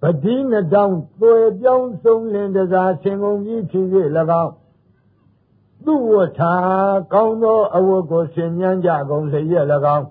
တိနှတောင်းသွေပြောင်းဆုံးလင်းတစားဆင်ကုန်ကြီးဖြစ်၍၎င်းသူဝတ်ထာကောင်းသောအဝတ်ကိုဆင်ញမ်းကြကုန်လျက်၎င်း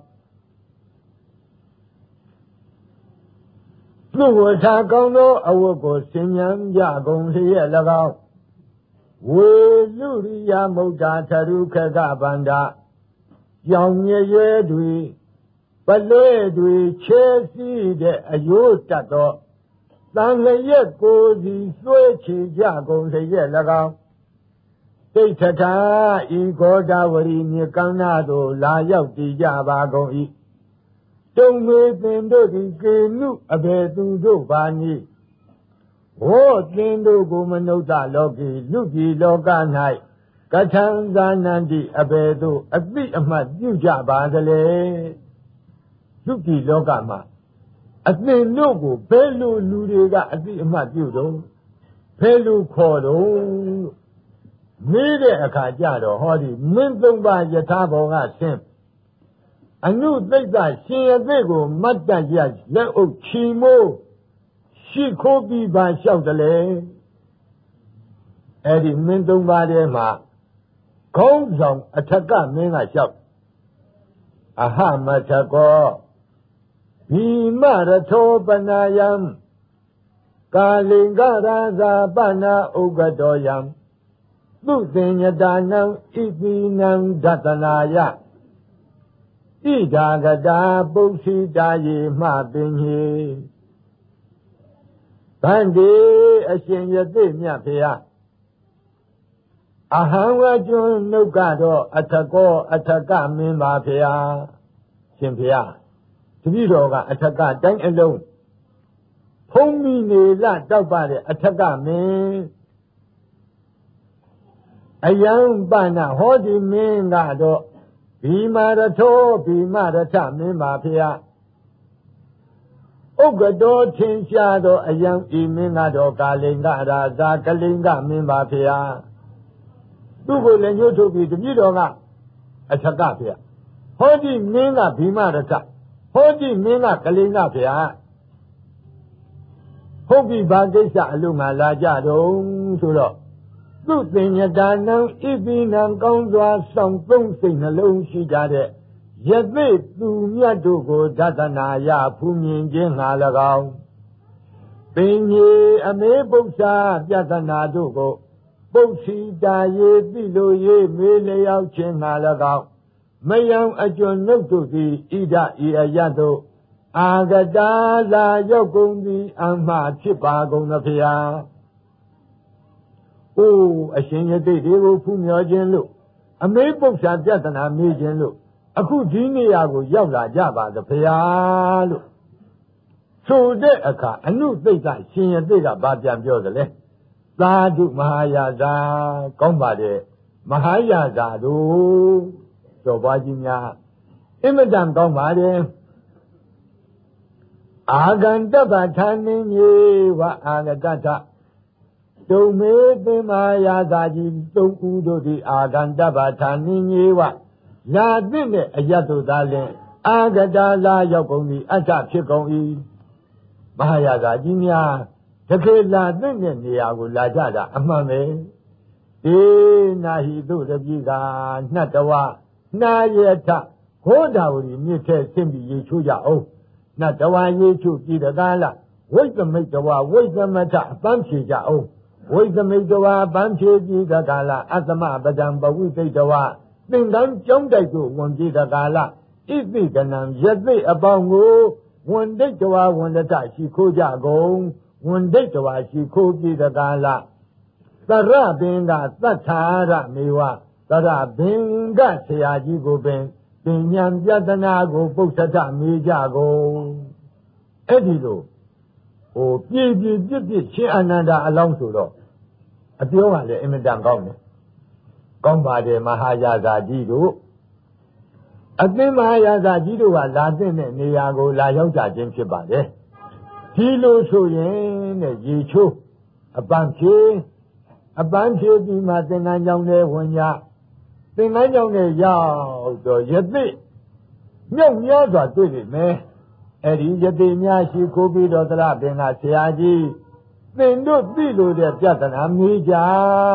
သူဝတ်ထာကောင်းသောအဝတ်ကိုဆင်ញမ်းကြကုန်လျက်၎င်းဝေလူရိယမုဒ္ဒထရုခကဗန္ဒကြောင်ရွယ်တွေပလဲတွေချဲစီးတဲ့အယိုးတတ်သောတန်လျက်ကိုစီဆွဲချီကြကုန်လျက်၎င်းတိဋ္ဌထာဤဂောဒဝရီမြေကမ်းနာသို့လာရောက်တည်ကြပါကုန်၏တုံမေသင်တို့သည်ကေနုအဘေသူတို့ပါနည်းဟောသင်တို့ကိုမနုဿလောကီလူပြည်လောက၌ကထံဇာနန္တိအဘေသို့အတိအမှတ်ပြုကြပါသလေလူပြည်လောကမှာအသင်တို့ကိုဘယ်လိုလူတွေကအတိအမှတ်ပြုတော့ဘယ်လိုခေါ်တော့မေးတဲ့အခါကျတော့ဟောဒီမင်းသုံးပါးယထာဘောကဆင်းအနုသိက္ခရှင်ရသေးကိုမတ်တရလက်အုပ်ချီမိုးရှိခိုးပြီးပါလျှောက်တယ်လေအဲ့ဒီမင်းသုံးပါးထဲမှာခေါင်းဆောင်အထက်ကမင်းကလျှောက်အဟမထကောဘိမရထောပနာယံကာလင်္ဂရာဇာပနာဥက္ကတောယံသုသေညတာနံဣတိနံဒတနာယဣဒာဂတာပု္ခိတာယေမှပင်ဟိဗန္တိအရှင်ယသိမြတ်ဖေယအဟံဝကျွန်းနှုတ်ကတော့အထကောအထကမင်းပါဖေယရှင်ဖေယတပည့်တော်ကအထကတိုင်းအလုံးဖုံးမိနေလတောက်ပါတဲ့အထကမင်းအယံပနာဟောဒီမင်းကတော့ဘိမာရထောဘိမာရထမင်းပါဖေယဥက္ကတောထင်ရှားသောအယံဤမင်းကတော့ကာလိင်္ဂရာဇာကလိင်္ဂမင်းပါဖေယသူ့ကိုလည်းညှို့ထုတ်ပြီးတပည့်တော်ကအထကဖေယဟောဒီမင်းကဘိမာရထဟောဒီမင်းကကလိင်္ဂဖေယဟုတ်ပြီဘာကိစ္စအလို့ငါလာကြတော့ဆိုတော့သူ့သင်္ညတာနံဣတိနံကောင်းစွာဆောင်သုံးစိတ်နှလုံးရှိကြတဲ့ယသိသူမြတ်တို့ကိုဒသနာယဖူးမြင်ခြင်းငါ၎င်းပင်ကြီးအမေပု္ပ္ပာပြသနာတို့ကိုပု္ပ္ခိတာယေတိလိုရေးမေးလျောက်ခြင်းငါ၎င်းမယံအကျွန်ုပ်တို့သည်ဣဒဤအယတ်တို့အာဂတာလာရောက်ကုန်သည်အမှဖြစ်ပါကုန်သဖေယအိုးအရှင်ယသိတွေကိုဖူးမြော်ခြင်းလို့အမေပု္ပ္ပာပြသနာမေးခြင်းလို့အခုဒီနေရာကိုရောက်လာကြပါသဖေယလို့ဆိုတဲ့အခါအနုသိက္ခရှင်ယသိကဘာပြန်ပြောသလဲသာဓုမဟာယာဇာကောင်းပါတယ်မဟာယာဇာတို့ကျော်ပွားကြီးများအင်မတန်ကောင်းပါတယ်အာဂန္တပဌာနိညေဝအာဂတထတုံမေသင်္မာယာဇာကြီးသုံးဦးတို့သည်အာဂန္တပဌာနိညေဝလာသင့်တဲ့အယတ်တို့သာလျှင်အာဂတာလာရောက်ကုန်သည်အထဖြစ်ကုန်၏မဟာယာဇာကြီးများတကယ်လာသင့်တဲ့နေရာကိုလာကြတာအမှန်ပဲေနာဟိတုတပိကနှတ်တဝနာယထဂောဒဝရီမြစ်ထဲဆင်းပြီးရေချိုးကြအောင်နှတ်တဝရေချိုးပြည်တကားလားဝိသမိတ်တဝဝိသမထအပန်းဖြေကြအောင်ဝိသမိတ်တဝအပန်းဖြေပြည်တကားလားအသမပဒံဘဝိသိတဝသင်္ကန်းကျောင်းတိုက်ကိုဝင်ပြည်တကားလားဣတိကနံယသိအပေါင်းကိုဝန်ဒိတ်တဝဝန်ဒတရှိခိုးကြကုန်ဝန်ဒိတ်တဝရှိခိုးပြည်တကားလားသရဘင်္ဂသတ္ထာရမေဝသရဘင်္ဂဆရာကြီးကိုပင်ပညာပြဒနာကိုပု္ပ္ပတမေးကြကုန်အဲ့ဒီလိုပြည့်ပြည့်ပြည့်ပြည့်ရှင်အနန္ဒာအလောင်းဆိုတော့အပြောကလည်းအင်မတန်ကောင်းတယ်ကောင်းပါတယ်မဟာယာဇာကြီးတို့အသင်းမဟာယာဇာကြီးတို့ကလာတဲ့နေရာကိုလာရောက်ကြခြင်းဖြစ်ပါတယ်ဒီလိုဆိုရင်တဲ့ရေချိုးအပန်းဖြေပြီးမှသင်္ကန်းကြောင့်လည်းဝင်ကြသင်္ကန်းကြောင့်လည်းရောက်တော့ယသိမြောက်များစွာတွေ့လိမ့်မယ်အဲဒီယတိများရှိခိုးပြီးတော့သရပင်ကဆရာကြီးသင်တို့သိလို့တဲ့ပြဿနာမေးကြ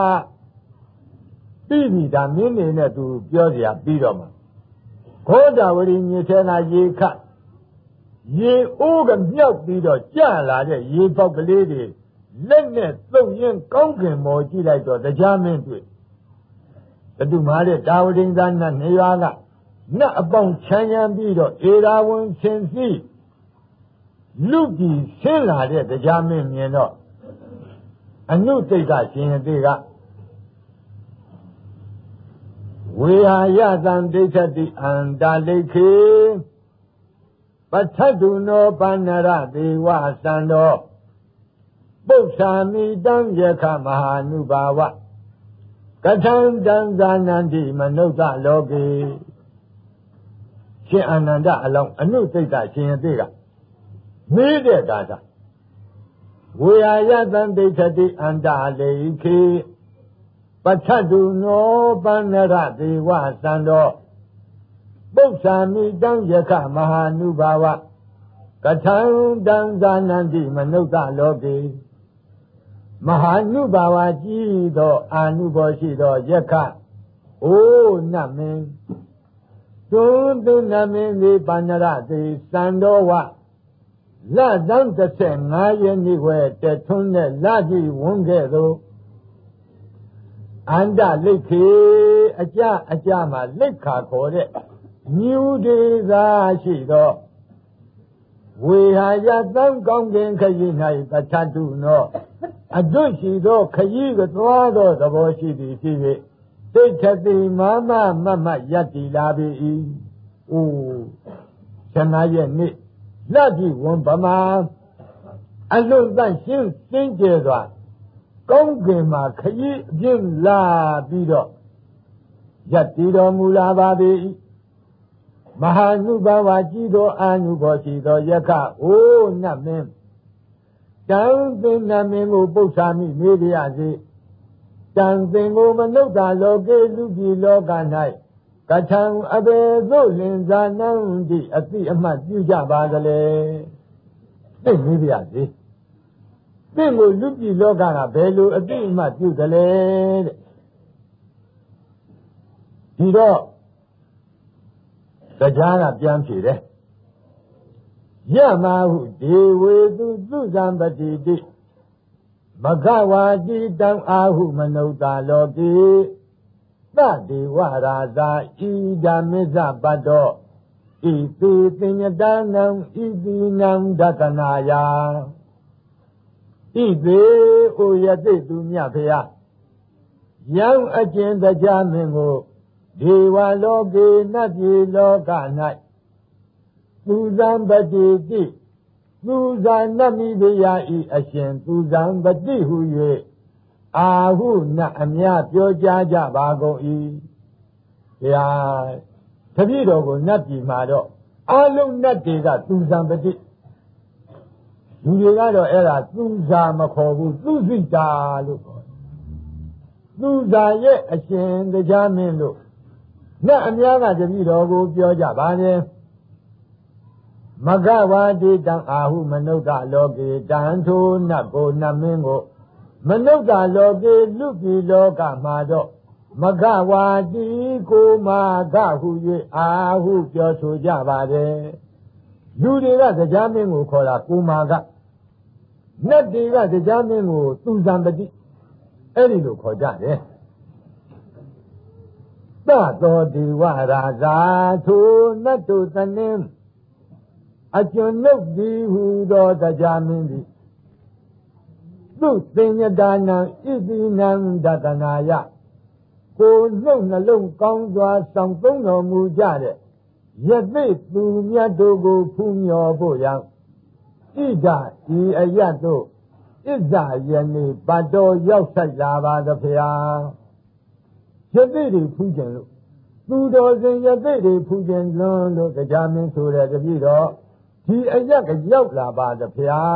ပြီးပြီဒါမင်းနေနဲ့သူပြောเสียပြီးတော့မှခောဒဝရီမြေထဲကရေခတ်ရေအိုးကမြောက်ပြီးတော့ကျလာတဲ့ရေပေါက်ကလေးတွေလက်နဲ့သုံးရင်ကောင်းကင်မော်ကြည့်လိုက်တော့တရားမင်းတွေ့ဘတုမာတဲ့တာဝတိန်သားနတ်နေရွာကနတ်အပေါင်းချမ်းရမ်းပြီးတော့ဧရာဝဏ်ဆင်စီလူကြီးဆင်းလာတဲ့တရားမင်းမြင်တော့အနုတိတ်ကရှင်ရသေးကဝေဟာယသံဒိဋ္ဌတိအန္တလိခေပဋ္ဌတုနောပန္နရဒေဝသံတော်ပု္ပ္ပာမိတံယခမဟာနုဘာဝကထံတံဇာနန္တိမနုဿလောကေရှင်အာနန္ဒအလောင်းအနုတိတ်ကရှင်ရသေးကမေးတဲ့ကားဝေဟာယသံဒိဋ္ဌတိအန္တလိခေပဋ္ဌတုနောပန္နရဒေဝသံတော်ပု္ပ္ပာမိတံယခမဟာနုဘာဝကထံတံဇာနန္တိမနုဿလောကေမဟာနုဘာဝကြီးသောအာနုဘောရှိသောယခအိုးနတ်မင်းတွန်းသင်နတ်မင်းဒီပန္နရသေသံတော်ဝလသံ15ရက်နေ့ဝဲတထွန်းနဲ့လကြီးဝန်းခဲ့သို့အန္တလိခေအကြမှာလိခါခေါ်တဲ့မြူဒေသာရှိသောဝေဟာယသံကောင်းကင်ခရီး၌ပဋ္ဌတုနောအတွတ်ရှိသောခရီးကသွားသောသဘောရှိသည်ရှိ၍သိဋ္ဌတိမမယတ္တိလာပေ၏အိုး15ရက်နေ့လက်ကြည့်ဝန်ဗမာအလွန်တန့်ရှင်းစင်ကြယ်စွာကောင်းကင်မှာခရီးအပြင်းလာပြီးတော့ယတ္တိတော်မူလာပါပေ၏မဟာနုဘာဝကြီးသောအာနုဘောရှိသောယခအိုးနတ်မင်းတံသင်နတ်မင်းကိုပု္ပ္ပာမိနေကြရစေတံသင်ကိုမနုဿလောကေလူကြီးလောက၌ကထံအဘေသို့လင်ဇာနံတိအတိအမှတ်ပြုကြပါကလေးသိနေကြရစေသင်ကိုလူကြီးလောကကဘယ်လိုအတိအမှတ်ပြုတယ်လဲတဲ့ဒီတော့တရားကပြန်ဖြေတယ်ယမဟုဒေဝေသူသုဇံပတိတိမဂဝါတိတံအာဟုမနုဿလောကေသဒေဝရာဇာဣဒာမစ္ဆပတ္တောဣတိသင်္ညတနံဣတိနံဒသနာယဣသေဩယတိသူမြတ်ဖျားယံအကျဉ်တရားမင်းကိုဒေဝလောကေနတ်ပြည်လောက၌သူဇံပတိတိသူဇာနတ်မိဖုရားဤအရှင်သူဇံပတိဟု၍အာဟုနတ်အများပြောကြားကြပါကုန်၏ဘုရားတပည့်တော်ကိုနတ်ပြည်မှာတော့အလုံးနတ်တွေကသူဇံပတိလူတွေကတော့အဲ့ဒါသူဇာမခေါ်ဘူးသူစိတာလို့ခေါ်တယ်သူဇာရဲ့အရှင်တရားမင်းလို့နတ်အများကတပည့်တော်ကိုပြောကြပါနဲ့မဂဝါတိတံအာဟုမနုဿလောကေတံထိုနတ်ကိုနတ်မင်းကိုမနုဿလောကေလူပြည်လောကမှာတော့မဂဝါတိကိုမာဂဟု၍အာဟုပြောဆိုကြပါတယ်လူတွေကတရားမင်းကိုခေါ်တာကိုမာဂနတ်တွေကတရားမင်းကိုသူဇံပတိအဲ့ဒီလိုခေါ်ကြတယ်သတောဒေဝရာဇာထိုနတ်တို့သနှင်းအကျွန်ုပ်ဒီဟူသောတရားမင်းသည်သူသင်္ညတာနံဣတိနံဒသနာယကိုနှုတ်နှလုံးကောင်းစွာဆောင်သုံးတော်မူကြတဲ့ယသိသူမြတ်တို့ကိုဖူးမြော်ဖို့ရန်ဣဒဤအယတ်တို့ဣဇယနေ့ဘတ်တော်ရောက်ဆိုင်လာပါသဗျာယသိတွေဖူးခြင်းလို့သူတော်စင်ယသိတွေဖူးခြင်းလွန်းလို့တရားမင်းဆိုတဲ့တပည့်တော်ဒီအယက်ကရောက်လာပါသဗျာ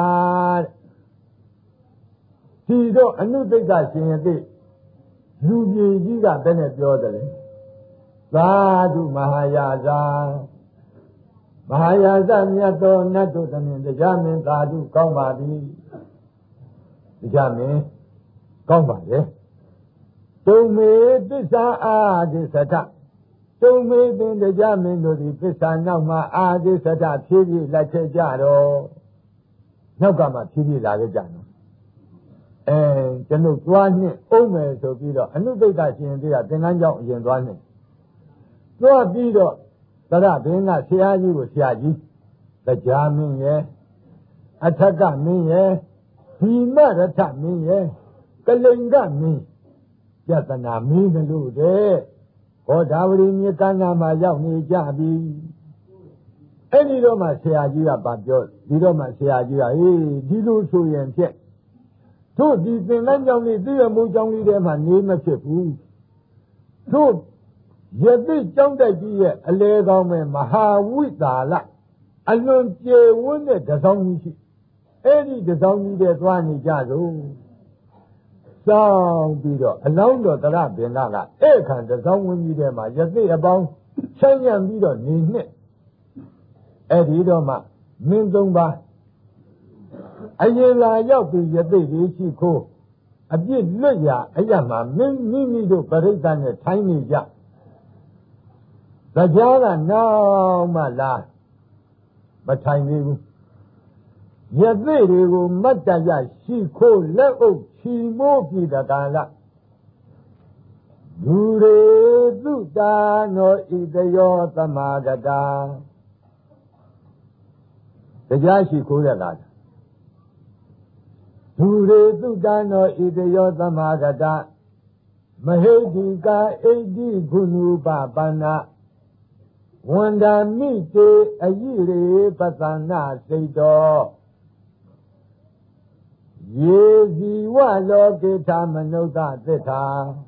ဒီတော့အနုတိတ်ကရှင်ယသိလူကြီးကြီးကဘယ်နဲ့ပြောတယ်လဲသာဓုမဟာယာဇာမဟာယာသမြတ်သောနတ်တို့သမင်တရားမင်းသာဓုကောင်းပါသည်တရားမင်းကောင်းပါလေတုံမေသစ္စာအာဒိသထတုံမေသင်တရားမင်းတို့သည်သစ္စာနောက်မှာအာဒိသထဖြည်းဖြည်းလိုက်ခဲ့ကြတော့နောက်ကမှဖြည်းဖြည်းလာခဲ့ကြတော့ကျွန်ုပ်သွားနှင့်အုံးမယ်ဆိုပြီးတော့အနုသိတ္တရှင်တွေကသင်္ကန်းကျောင်းအရင်သွားနှင့်သွားပြီးတော့သရဘင်းကဆရာကြီးကိုဆရာကြီးတရားမင်းရဲ့အထက်ကမင်းရဲ့ဒီမရထမင်းရဲ့ကလိန်ကမင်းယတနာမင်းတို့တဲ့ဟောဒါဝရီမြေကမ်းနာမှာရောက်နေကြပြီအဲ့ဒီတော့မှဆရာကြီးကပြောဒီတော့မှဆရာကြီးကဒီလိုဆိုရင်ဖြင့်တို့ဒီသင်္ကန်းကျောင်းလေးသိရမိုးကျောင်းလေးထဲမှာနေမဖြစ်ဘူးတို့ယသိကျောင်းတိုက်ကြီးရဲ့အလဲကောင်းမဲ့မဟာဝိတာလအလွန်ကျေဝန်းတဲ့တစောင်းကြီးရှိအဲ့ဒီတစောင်းကြီးတဲ့သွားနေကြစို့စောင်းပြီးတော့အလောင်းတော်တရဘင်္ဂကအဲ့ခံတစောင်းဝင်းကြီးထဲမှာယသိအပေါင်းချမ်းရံပြီးတော့နေနှစ်အဲ့ဒီတော့မှမင်းသုံးပါးအရင်လာရောက်ပြီးယသိလေးရှိခိုးအပြစ်လွတ်ရာအရမှာမင်းမိတို့ပရိသတ်နဲ့ထိုင်းနေကြတရားကနောက်မှလာမထိုင်သေးဘူးယသိတွေကိုမတ်တရရှိခိုးလက်အုပ်ချီမိုးပြည်တကာလလူရေသုတာနောဣတယောသမာဂတာတရားရှိခိုးတဲ့လားလူရေသုတာနောဣတယောသမာဂတာမဟိတိကာဣတိဂုဏုပပန္နာဝန္ဒာမိတေအယိရေပသနာစိတ်တော်ယေဇီဝလောကေထာမနုဿသစ္စာ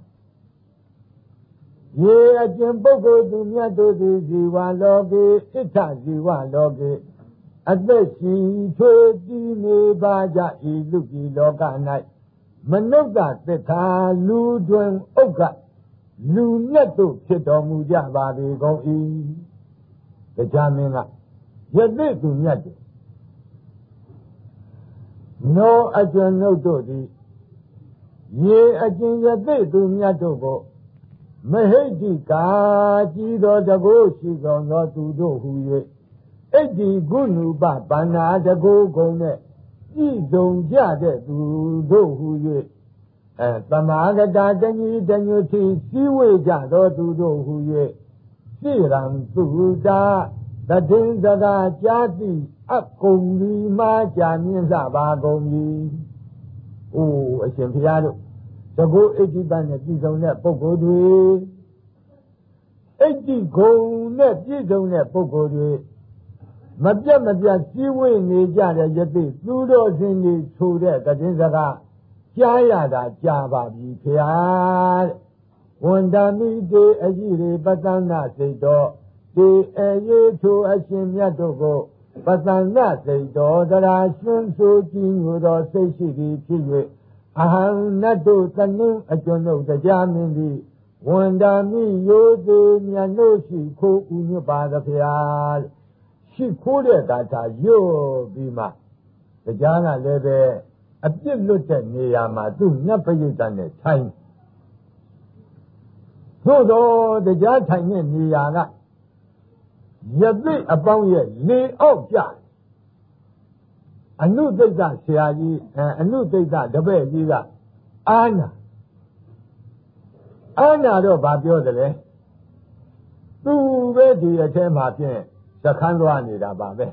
ယေအကျင့်ပုဂ္ဂိုလ်သူမြတ်တို့သည်ဇီဝလောကေဣဋ္ဌဇီဝလောကေအသက်ရှိထွေးတည်နေပါကြဤလူကြီးလောက၌မနုဿသစ္စာလူတွင်ဥက္ကလူမြတ်တို့ဖြစ်တော်မူကြပါပေကုန်၏တရားမင်းကယသိသူမြတ်တယ်နောအကျွန်ုပ်တို့သည်ယေအကျင့်ယသိသူမြတ်တို့ကိုမဟိတိကာကြည်တော်တကိုးရှိကုန်သောသူတို့ဟူ၍ဣတိဂုဏုပပန္နာတကိုးကုန်နဲ့ကြည်စုံကြတဲ့သူတို့ဟူ၍သမာဂတာတညီတညွတ်တိစည်းဝေးကြသောသူတို့ဟူ၍စိရံသူတာတည်င်းစကားကြားသိအကုန်ဒီမှကြာမြင့်လှပါကုန်ပြီ။အိုးအရှင်ဘုရားတို့သဘောဣတိပန်နဲ့ပြည်စုံတဲ့ပုဂ္ဂိုလ်တွေဣတိဂုံနဲ့ပြည်စုံတဲ့ပုဂ္ဂိုလ်တွေမပြတ်စည်းဝေးနေကြတဲ့ယသိသူတော်စင်တွေဆိုတဲ့တည်င်းစကားကြားရတာကြားပါပြီဘုရားတဲ့ဝန္ဒမိတေအယိရေပသနာစိတ်တော်ဒီအရေးထိုအရှင်မြတ်တို့ကိုပသနာစိတ်တော်သရာရှင်ဆိုကြည်ညိုသောစိတ်ရှိသည်ဖြစ်၍အဟံနတ်တို့သနင်းအကျွန်ုပ်တရားမင်းသည်ဝန္ဒမိယောသေးမြတ်တို့ရှိခိုးဥညွတ်ပါသဖျားရှိခိုးတဲ့ကာထာရွတ်ပြီးမှတရားကလည်းပဲအပြစ်လွတ်တဲ့နေရာမှာသူ့မြတ်ပရိသတ်နဲ့ထိုင်သို့တော်တရားထိုင်တဲ့နေရာကယသိအပေါင်းရဲ့လေအောက်ကြအနုသိတ္တဆရာကြီးအနုသိတ္တတပည့်ကြီးကအာနာတော့ဗာပြောတယ်လေသူပဲဒီအထဲမှာဖြင့်သခန်းသွားနေတာပါပဲ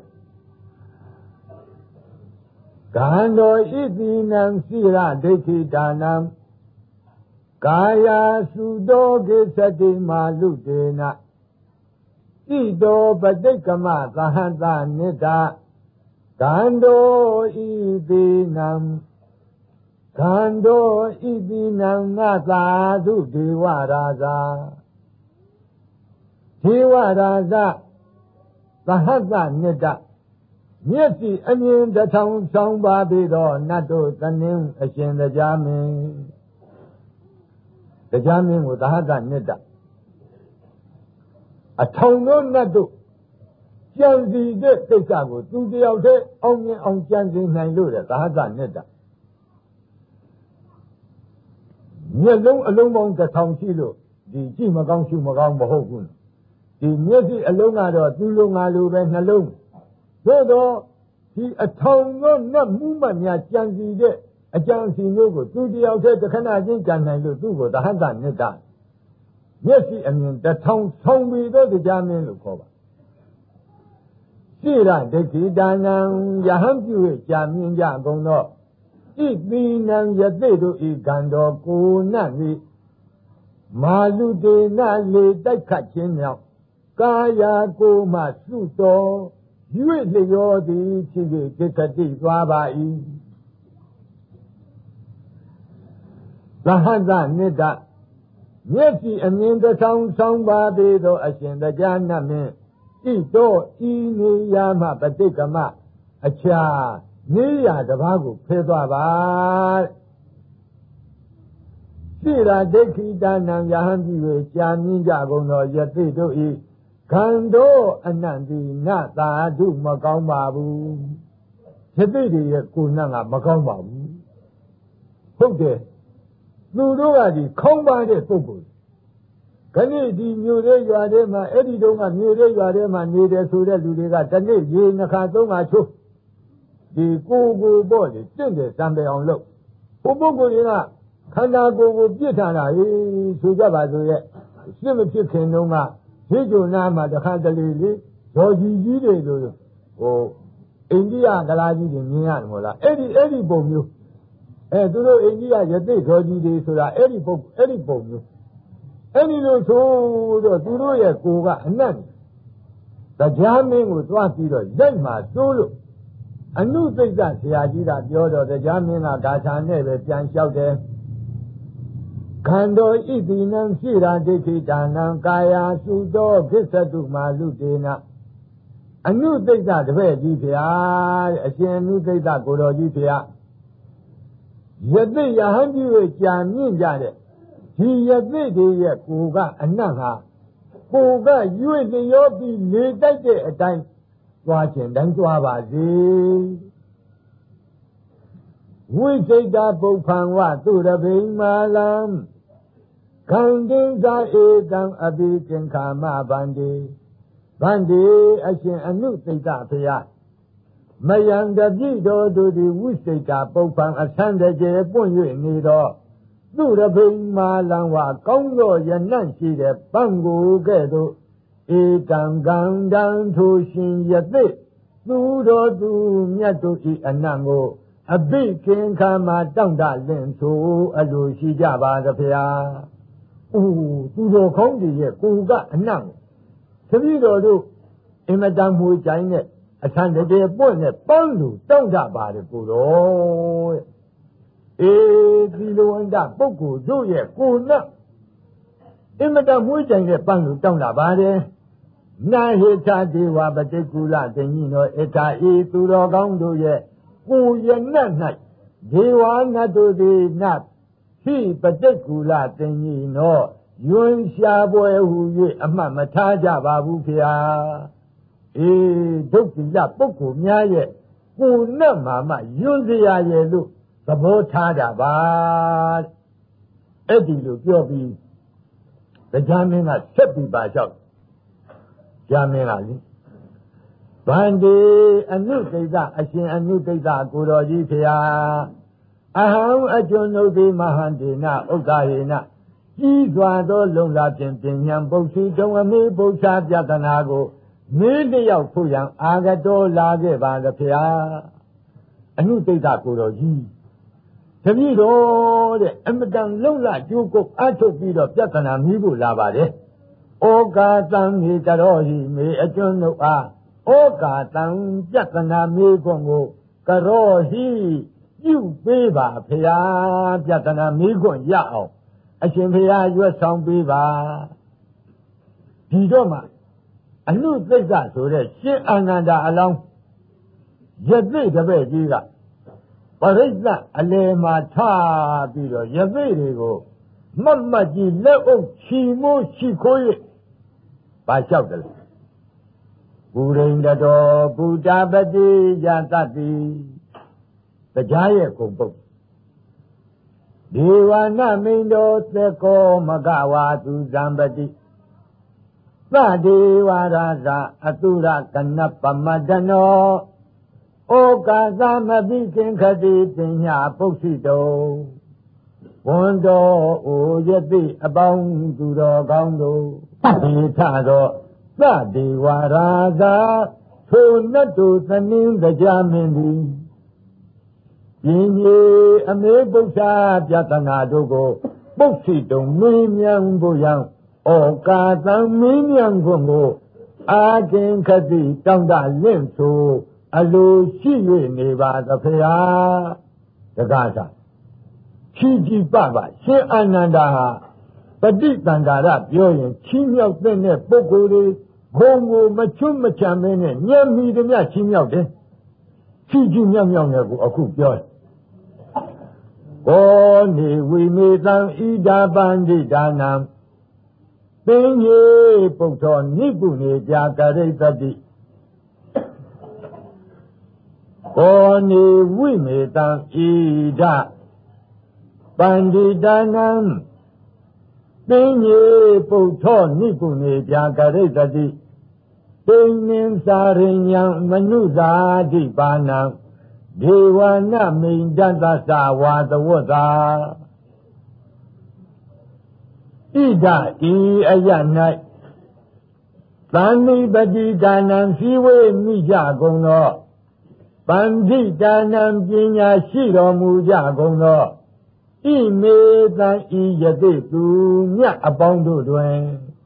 ကံတော်ဣတိနံစိရဒိဋ္ဌိဒါနံကာယသုတောကိသတိမာလုတေနဣတောပတိကမသဟတနိဒာကံတော်ဣတိနံကံတော်ဣတိနံငါသာသုဒေဝရာဇာဒေဝရာဇသဟတနိဒာမျက်စိအမြင်တစ်ထောင်ဆောင်ပါပြီတော့နတ်တို့သနင်းအရှင်တရားမင်းကိုသဟတနိဒာအထောင်သောနတ်တို့ကြံစီတဲ့ကိစ္စကိုသူတယောက်တည်းအောင်မြင်အောင်ကြံစီနိုင်လို့တဲ့သဟဇမေတ္တာမျက်လုံးအလုံးပေါင်းတစ်ထောင်ရှိလို့ဒီကြည့်မကောင်းရှုမကောင်းမဟုတ်ဘူးဒီမျက်စိအလုံးကတော့သူလိုငါလိုပဲနှလုံးသို့တော့ဒီအထောင်သောနတ်မှုမှများကြံစီတဲ့အကြံစီမျိုးကိုသူတယောက်တည်းတစ်ခဏချင်းကြံနိုင်လို့သူ့ကိုသဟဇမေတ္တာမျက်စိအမြင်တစ်ထောင်ဆောင်ပြီးတော့တရားမင်းလို့ခေါ်ပါရှိရဒိဋ္ဌိဒါနံယဟံပြု၍ကြာမြင်ကြကုန်သောဣတိနံယသိတို့ဤကံတော်ကိုနတ်၏မာလူတေနလေတိုက်ခတ်ခြင်းမြောက်ကာယာကိုမှစုတော်၍လျောသည်ဖြစ်၍ကိစ္စတိသွားပါ၏သဟဇမေတ္တာမျက်စိအမြင်တစ်ထောင်ဆောင်ပါသေးသောအရှင်တရားနတ်မင်းဤတော့ဤနေရာမှပဋိက္ခမအခြားနေရာတစ်ပါးကိုဖယ်သွားပါရှိရာဒိဋ္ဌိဒါနံယဟံပြု၍ကြာမြင့်ကြကုန်သောယသိတို့ဤခန္ဓာအနန္တိနသာဓုမကောင်းပါဘူးယသိတွေရဲ့ကိုယ်နတ်ကမကောင်းပါဘူးဟုတ်တယ်သူတို့ကဒီခေါင်းပါတဲ့ပုဂ္ဂိုလ်ခဏဒီမြို့ရဲရွာထဲမှာအဲ့ဒီတုန်းကမြို့ရဲရွာထဲမှာနေတယ်ဆိုတဲ့လူတွေကတနေ့ရေနှခါသုံးခါချိုးဒီကိုပေါ့လေတင့်တယ်စံပေအောင်လုပ်ဘုပုဂ္ဂိုလ်တွေကခန္ဓာကိုယ်ကိုပြစ်ထားတာဆိုကြပါဆိုရဲ့စစ်မဖြစ်ခင်တုန်းကဈေးကြုံနာမှာတခါတလေလေဇော်ကြီးကြီးတွေလို့ဟိုအိန္ဒိယကလာကြီးတွေမြင်ရတယ်မို့လားအဲ့ဒီပုံမျိုးသူတို့အိန္ဒိယယသိဇော်ကြီးတွေဆိုတာအဲ့ဒီပုံမျိုးအဲ့ဒီလိုဆိုတော့သူတို့ရဲ့ကိုယ်ကအနတ်တရားမင်းကိုသွားပြီးတော့ရိုက်မှာစိုးလို့အနုသိက္ခဆရာကြီးကပြောတော့တရားမင်းကဂါထာနဲ့ပဲပြန်လျှောက်တယ်ခန္ဓာဣတိနံရှိရာဒိဋ္ဌိဒါနံကာယာစုသောကိစ္စတုမာလူတေနအနုသိက္ခတပည့်ကြီးဖျားအရှင်အနုသိက္ခကိုတော်ကြီးဖျားယသိယဟံပြု၍ကြာမြင့်ကြတဲ့ဒီယသိတွေရဲ့ကိုယ်ကအနတ်ဟာကိုယ်ကရွေ့လျောပြီးလေတိုက်တဲ့အတိုင်းသွားခြင်းတိုင်းသွားပါစေဝိစိတ်တာပုပ္ပံဝသူရဘိမာလံခန္တိဇာဧတံအဘိကင်္ခာမဗန္တိအရှင်အနုသိက္ခဖျားမယံတပိတော်တို့သည်ဝိစိတ်တာပုပ္ပံအဆန်းတကယ်ပွင့်၍နေသောသူရဘိမာလံဝကောင်းသောယနံ့ရှိတဲ့ပန်းကိုကဲ့သို့ဧတံကံတံထိုရှင်ယသိသူတော်သူမြတ်တို့ဤအနံ့ကိုအဘိကင်္ခာမှာတောင့်တလင့်ဆိုအလိုရှိကြပါသဗျာသူတော်ကောင်းတွေရဲ့ကိုယ်ကအနံ့တပည့်တော်တို့အင်မတန်မွေကြိုင်းနဲ့အဆန်းတကယ်ပွင့်နဲ့ပန်းလိုတောင့်တပါတယ်ကိုတော်သီလဝန္တပုဂ္ဂိုလ်တို့ရဲ့ကိုယ်နဲ့အင်မတန်မွေးကြိုင်တဲ့ပန်းလိုတောင့်တာပါတယ်နာဟိထာဒေဝပတိကူလတင်ကြီးတော်အထာဤသူတော်ကောင်းတို့ရဲ့ကိုယ်ရနတ်၌ဒေဝနတ်တို့သည်နတ်ဟိပတိကူလတင်ကြီးတော်ယွန်းရှားပွဲဟူ၍အမှတ်မထားကြပါဘူးဖေဟာဒုက္ခိလပုဂ္ဂိုလ်များရဲ့ကိုယ်နဲ့မှယွန်းစရာရဲ့လို့သဘောထားတာပါအဲ့ဒီလိုပြောပြီးတရားမင်းကဆက်ပြီးပါလျှောက်တရားမင်းကလေဗန္တိအနုသိက္ခအရှင်အနုသိက္ခကိုတော်ကြီးဖျားအဟံအကျွန်ုပ်သည်မဟာဒေနဥက္ကဟေနကြီးစွာသောလုံလာဖြင့်ပညာပု္ပ္ပိတုံအမေပု္ပ္ပာပြတနာကိုမေးလျောက်ဖို့ရန်အာဂတောလာခဲ့ပါသဖျားအနုသိက္ခကိုတော်ကြီးတပည့်တော်တဲ့အမတန်လုံလကျိုးကိုအထုတ်ပြီးတော့ပြဿနာမိဖို့လာပါတယ်ဩကာတံမေတရောဟိမေအကျွန်ုပ်အားဩကာတံပြဿနာမေခွန်းကိုကရောဟိပြုပေးပါဖျားပြဿနာမေခွန်းရအောင်အရှင်ဖျားရွတ်ဆောင်ပေးပါဒီတော့မှအနုသိက္ခဆိုတဲ့ရှင်အနန္ဒာအလောင်းယသိတပည့်ကြီးကပရိသတ်အလယ်မှာထားပြီးတော့ယသိတွေကိုမတ်ကြီးလက်အုပ်ချီမိုးချီခိုး၍ဘာလျှောက်တယ်ဘူရိန္ဒတော်ဘုဒ္ဓပတိယတတိတရားရဲ့ကုန်ပုတ်ဒေဝနာမိန်တော်သက္ကောမကဝါသူဇံပတိသဒေဝရာဇာအတုရကနပမတ္တနောဩကာသမပိကင်ခတိပညာပု္ပ္ပိတောဝန္တောဩယတိအပေါင်းသူတော်ကောင်းတို့ပိထသောသဒေဝရာဇာထိုနတ်တို့သနင်းတရားမင်းသည်ပညာအမေပု္ပ္ပာပြတနာတို့ကိုပု္ပ္ပိတုံမင်းမြန်ဖို့ရန်ဩကာသမင်းမြန်ဖို့ကိုအာကင်ခတိတောင်းတလင့်ဆိုအလိုရှိ၍နေပါသဖေဟာတကားသာချီးကြည်ပပရှင်အာနန္ဒာဟာပฏิတန္တာရပြောရင်ချီးမြှောက်တဲ့ပုဂ္ဂိုလ်တွေဘုံကိုမချွတ်မချမ်းမဲနဲ့ညံ့မီတမျှချီးမြှောက်တယ်ချီးကြည်မြောက်မြောက်နဲ့ကိုအခုပြောတယ်ကောနေဝိမေတံဣဒာပန္တိဒါနံပင်ကြီးပုထ္ထောနိပုနေပြာကရိတတိကောနေဝိမေတံဣဒာပန္တိဒါနံပင်ကြီးပုထ္ထောနိပုနေပြာကရိတတိပိနှင်းစာရိညာမနုဇာတိပါဏံဒေဝနာမိန်တတ္တသဝါသဝတ္တာဣဒဤအယ၌သန္တိပတိဒါနံစီဝေမိကြကုန်သောပန္တိဒါနံပညာရှိတော်မူကြကုန်သောဣမေသံဤယတိသူမြတ်အပေါင်းတို့တွင်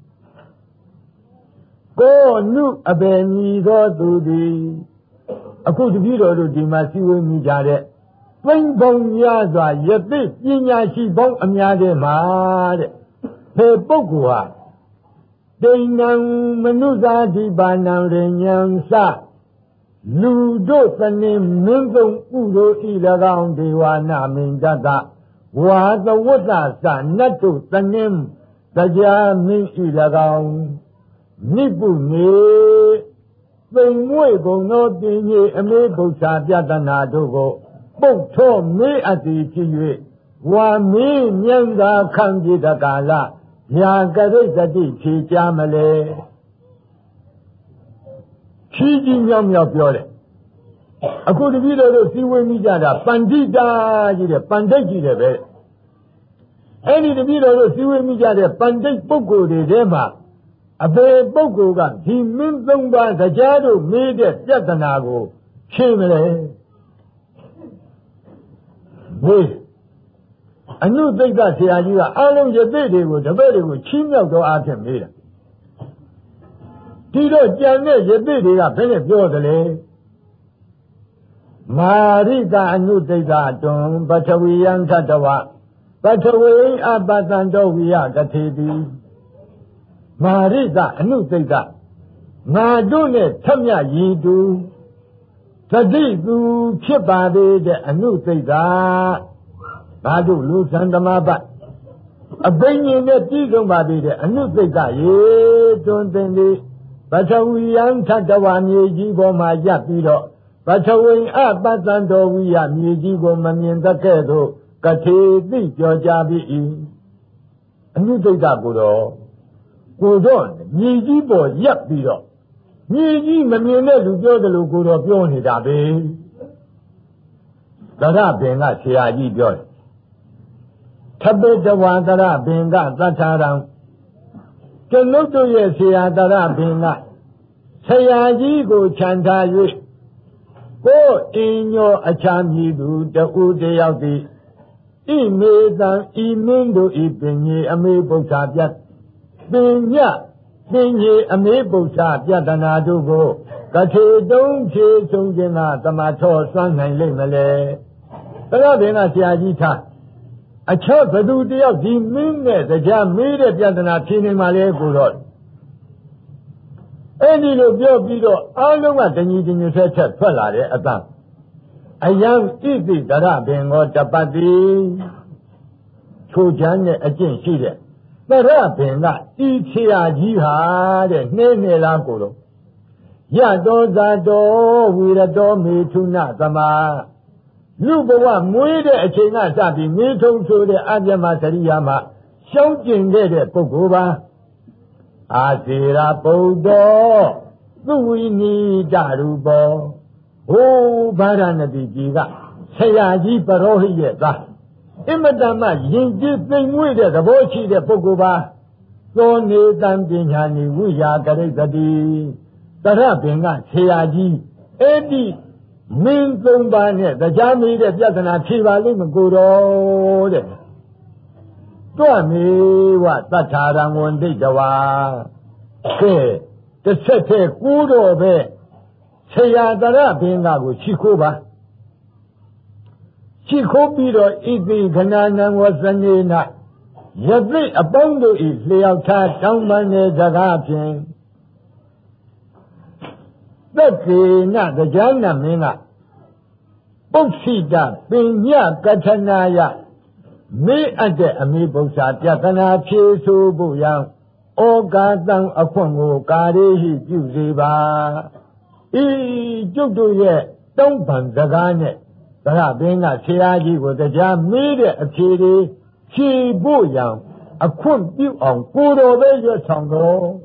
ကိုနုအဘေမီသောသူသည်အခုတပည့်တော်တို့ဒီမှာစီဝေမိကြတဲ့သိမ့်ပုံများစွာယသိပညာရှိပေါင်းအများတဲ့မှာတဲ့ဘယ်ပုဂ္ဂိုလ်ဟာဒိဏံမနုဇာတိပါဏံရဉံစလူတို့သနေမင်းသုံးဥတို့ဤ၎င်းဒေဝနာမင်တတဝါသဝတ္တသနတ်တို့သနေတရားမင်းဤ၎င်းနိပုနေသိမ်မွေကုန်သောပင်ကြီးအမေဘုရားပြတနာတို့ကိုပုတ်ထောမေးအပ်သည်ဖြစ်၍ဝါမေးမြန်းသာခံပြတကာလညာကရိတတိဖြေကြမလဲချီးကြီးမြောက်မြောက်ပြောတယ်အခုတပည့်တော်တို့စီဝေမိကြတာပန္တိတာကြီးတဲ့ပန္တိတ်ကြီးတယ်ပဲအဲ့ဒီတပည့်တော်တို့စီဝေမိကြတဲ့ပန္တိတ်ပုဂ္ဂိုလ်တွေထဲမှာအဘေပုဂ္ဂိုလ်ကဒီမင်းသုံးပါးတရားတို့မေးတဲ့ပြဿနာကိုဖြေမလဲမေးအနုသိက္ခဆရာကြီးကအလုံးယသိတွေကိုတပည့်တွေကိုချီးမြှောက်တော့အားဖြင့်မေးတာဒီတော့ကြံတဲ့ယသိတွေကဘယ်နဲ့ပြောသလဲမာရိကအနုသိက္ခတွံပထဝီယံသတ္တဝပထဝီအပတံတောဝိယကထေတိမာရိကအနုသိက္ခငါတို့နဲ့ထက်မြရည်တူသတိသူဖြစ်ပါသေးတဲ့အနုသိက္ခငါတို့လူသံသမာပတ်အဘိညာဉ်နဲ့ပြည့်စုံပါသေးတဲ့အနုသိက္ခရေတွင်တင်သည်ပထဝီယံသတ္တဝါမြေကြီးပေါ်မှာရပ်ပြီးတော့ပထဝီအပတံတော်ဝိယမြေကြီးကိုမမြင်တတ်ခဲ့သို့ကထေသိကြောကြပြီအနုသိက္ခကိုတော့မြေကြီးပေါ်ရပ်ပြီးတော့မြေကြီးမမြင်တဲ့လူပြောတယ်လို့ကိုတော့ပြောနေတာပဲသရဘင်ကဆရာကြီးပြောတယ်ထပိတဝါသရဘင်ကသတ္ထာရံကျွန်ုပ်တို့ရဲ့ဆရာသရဘင်ကဆရာကြီးကိုခြံထား၍ကိုအင်းညောအချမ်းမြည်သူတဦးတယောက်သည်ဣမေသံဤမင်းတို့ဤပင်ကြီးအမေပု္ပ္ပာပြတ်ပင်ညပင်ကြီးအမေပု္ပ္ပာပြတနာတို့ကိုကထေတုံးဖြေဆုံးခြင်းကသမထောစွမ်းနိုင်လိမ့်မလဲသရဘင်ကဆရာကြီးထားအချောဘသူတယောက်ဒီမင်းနဲ့တရားမေးတဲ့ပြဿနာဖြေနိုင်မှလဲကိုတော့အဲ့ဒီလိုပြောပြီးတော့အားလုံးကတညီတညွတ်ဆက်ထွက်လာတဲ့အတန်အယံဣတိတရဘင်ကိုတပတ်တိချိုချမ်းတဲ့အကျင့်ရှိတဲ့တရဘင်ကဤဆရာကြီးဟာတဲ့နှဲ့နေလားကိုတော့ Yato zato virato mituna sama. Lubawa muide a china sabi mitun so the Adyama Sariyama. Shouting de Pogoba. Asira Podo. Luini Darubo. Oh, Baranadi Giga. Sayaji Parohiyeta. Imadama Yinji thing with the Bochi de Pogoba. So Nathan Dinhani, we are Garetadi. Tarapinga, Sayaji, Eddie, Minzumbane, the Jami, the Yatana Chiva Limaguro. Twami, what Tataran one day, Jawa. Say, the Sete Kudo Be, Sayadara Pinga, Chikuba. Chikopiro, Iti, Ganana was the Nina. Yadri, Abondo is Leota, Tamane, Zagapin. The not the Jana Mina. Boxita, Pinya, Katanaya. Me at the Amibosa, Yakana, Chesu, Buyang, O Gatan, Apongo, Kari, Yuziba. E. Judu, don't pan the garnet. Benga, Siaji, with the jam, made a chili, Chi Buyang, a quint you on good over your tongue.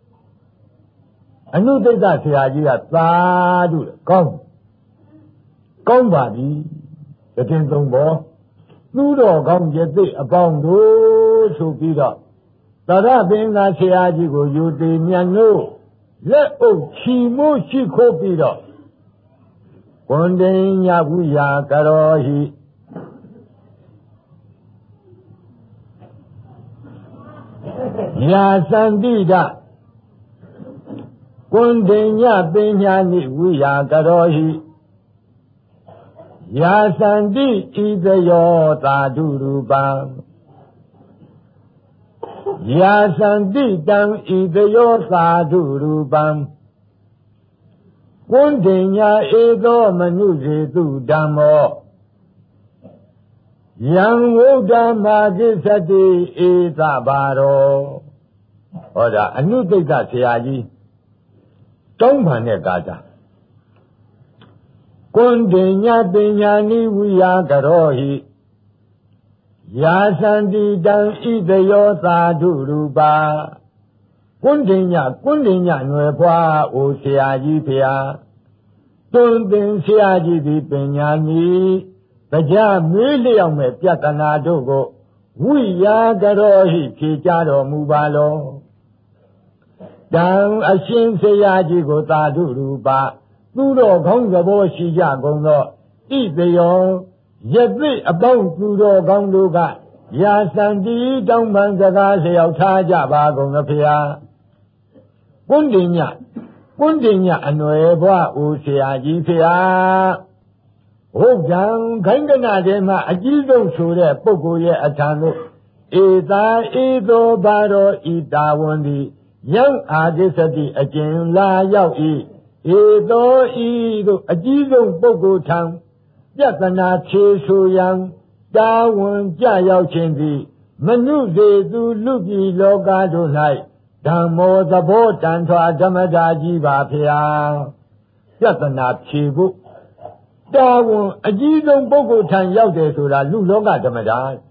I knew that Siaji, come. Come, buddy, the Tinton Bo. Nudo come get the upon those who beat up. Tada Benga Siaji go, you did no. Let O Chimo Chico beat up. One day, Yabuya Karohi. Yasandida. One day, Yabinyani, we are Karohi. Yasandi is the Yota Duruba. Yasandi dang is the Yota Duruba. One day, Edo Manuzi to Damo. Young Woda Magisati is Abaro. Oda, a new data, Siaji. Don't Panegata. Kundenya Binyani, we are Garohi. Yasandi dan Ideyota Duruba. Kundenya, Nuepa, O Siaji Pia. Tundin Siaji di Binyani. The Jam Million with Yatanadogo. We are Garohi, Kijaro Mubalo. Down a Shin Siaji Gota Duruba. Tudo Gongabo Shija Gondo. Eat the yo. Yet about Tudo Gonduga. Yasandi down Banzagasi of Taja Bagongapia. Kundinya Anueva Usiaji Pia. Oh, down Kanganadema, a Gildo Sure, Pogoye Atano. Ida Edo Baro Ida Wondi. Young Adisati again La Yao E. Edo, a Gildo Pogo Town. Yatana Chesu Yang. Dawon Jayao Chendi. Manu de du Lugi Logado Night. Damo the boat and to Adamada Jiva Pia. Yatana Chibu. Dawon, a Gidon Bogo Tan Yaude to la Luloga Damada.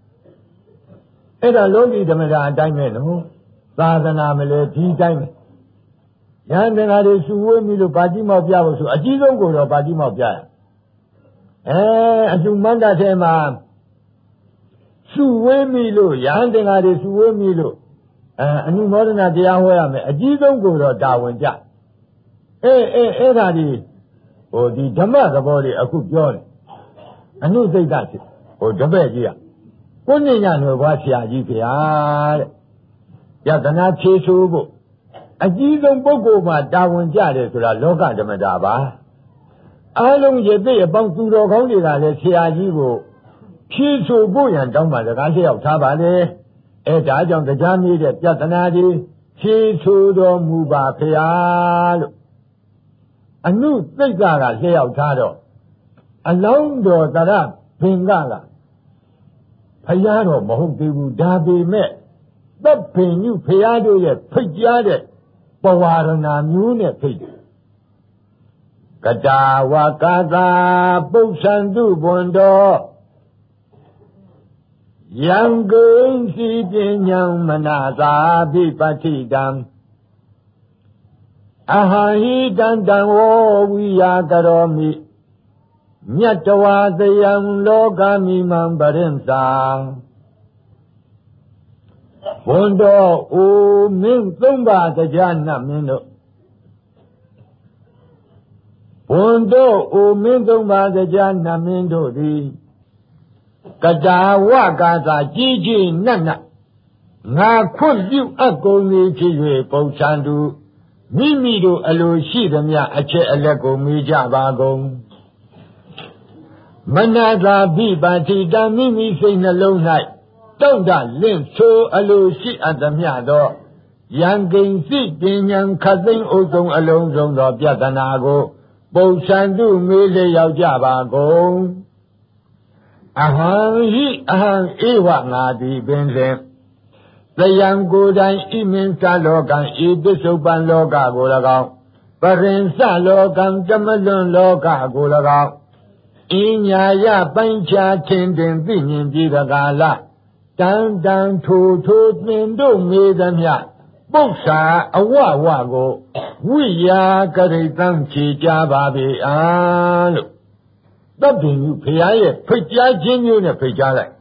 Eda Logi Damada Diamond, Sadana Mele, T. Diamond. Yandana Suwemilu Padima Piasu, a Gidon go to Padima Pia. As you manda tema Suwemilu, Yandana Suwemilu. A new modern idea where a Gidon go to Darwin Jack. Edadi. Or the Dama body a good joy. I know they got it. Or the Bedia. One year no Vasia GPR. Yatana Chesubo. A Gidon Bogoma Darwin Jade to la Loga de Madaba. I long ye be about two dog only that Siajibo. Chesu Boy and Doma the Gazi of Tabale. Edaj on the Jami de Yatanadi. Chesu do Muba Pial. A new Pigara lay out Tado. A long door that up, Pingala. Payado, Mohobu, Dabi met. But pay you Payado yet, Pijade, Bawarana Mune Pig. Kata wakata Buksandu Bondo Yang Gung Pinyang Manasa Bipatidam Ahahi Dandan O Viyakaromi Nyatawatayam Lokami Mambarinsa Bondo O Min Tumba Tajana Mino Bondo O Min Tumba Tajana Mino Di Kata wakata Jiji Nana Nga Kundu Akoni Chizwe Pausandu Mimido Aloshi Damya Ache Aleko Mija Bagong Manada Bipati Damimi Sinalonai Tonda Lin So Aloshi Adamyado Yang Si Pinyang Katin Otong Alonzong Do Piatanago Pausandu Mele Yaujabagong Ahang Ewa Ngadi Benzen Sayang Godan Imin Salokan Ibisoban Loka Golagao Parin Salokan Jamalun Loka Golagao Inyaya Pancha Tendin Pinin Bidagala Dan To Mendo Medamya Boksa Awawago Wiya Karitam Chijababi Alo Dabin Piaye Pija Jinu Pijala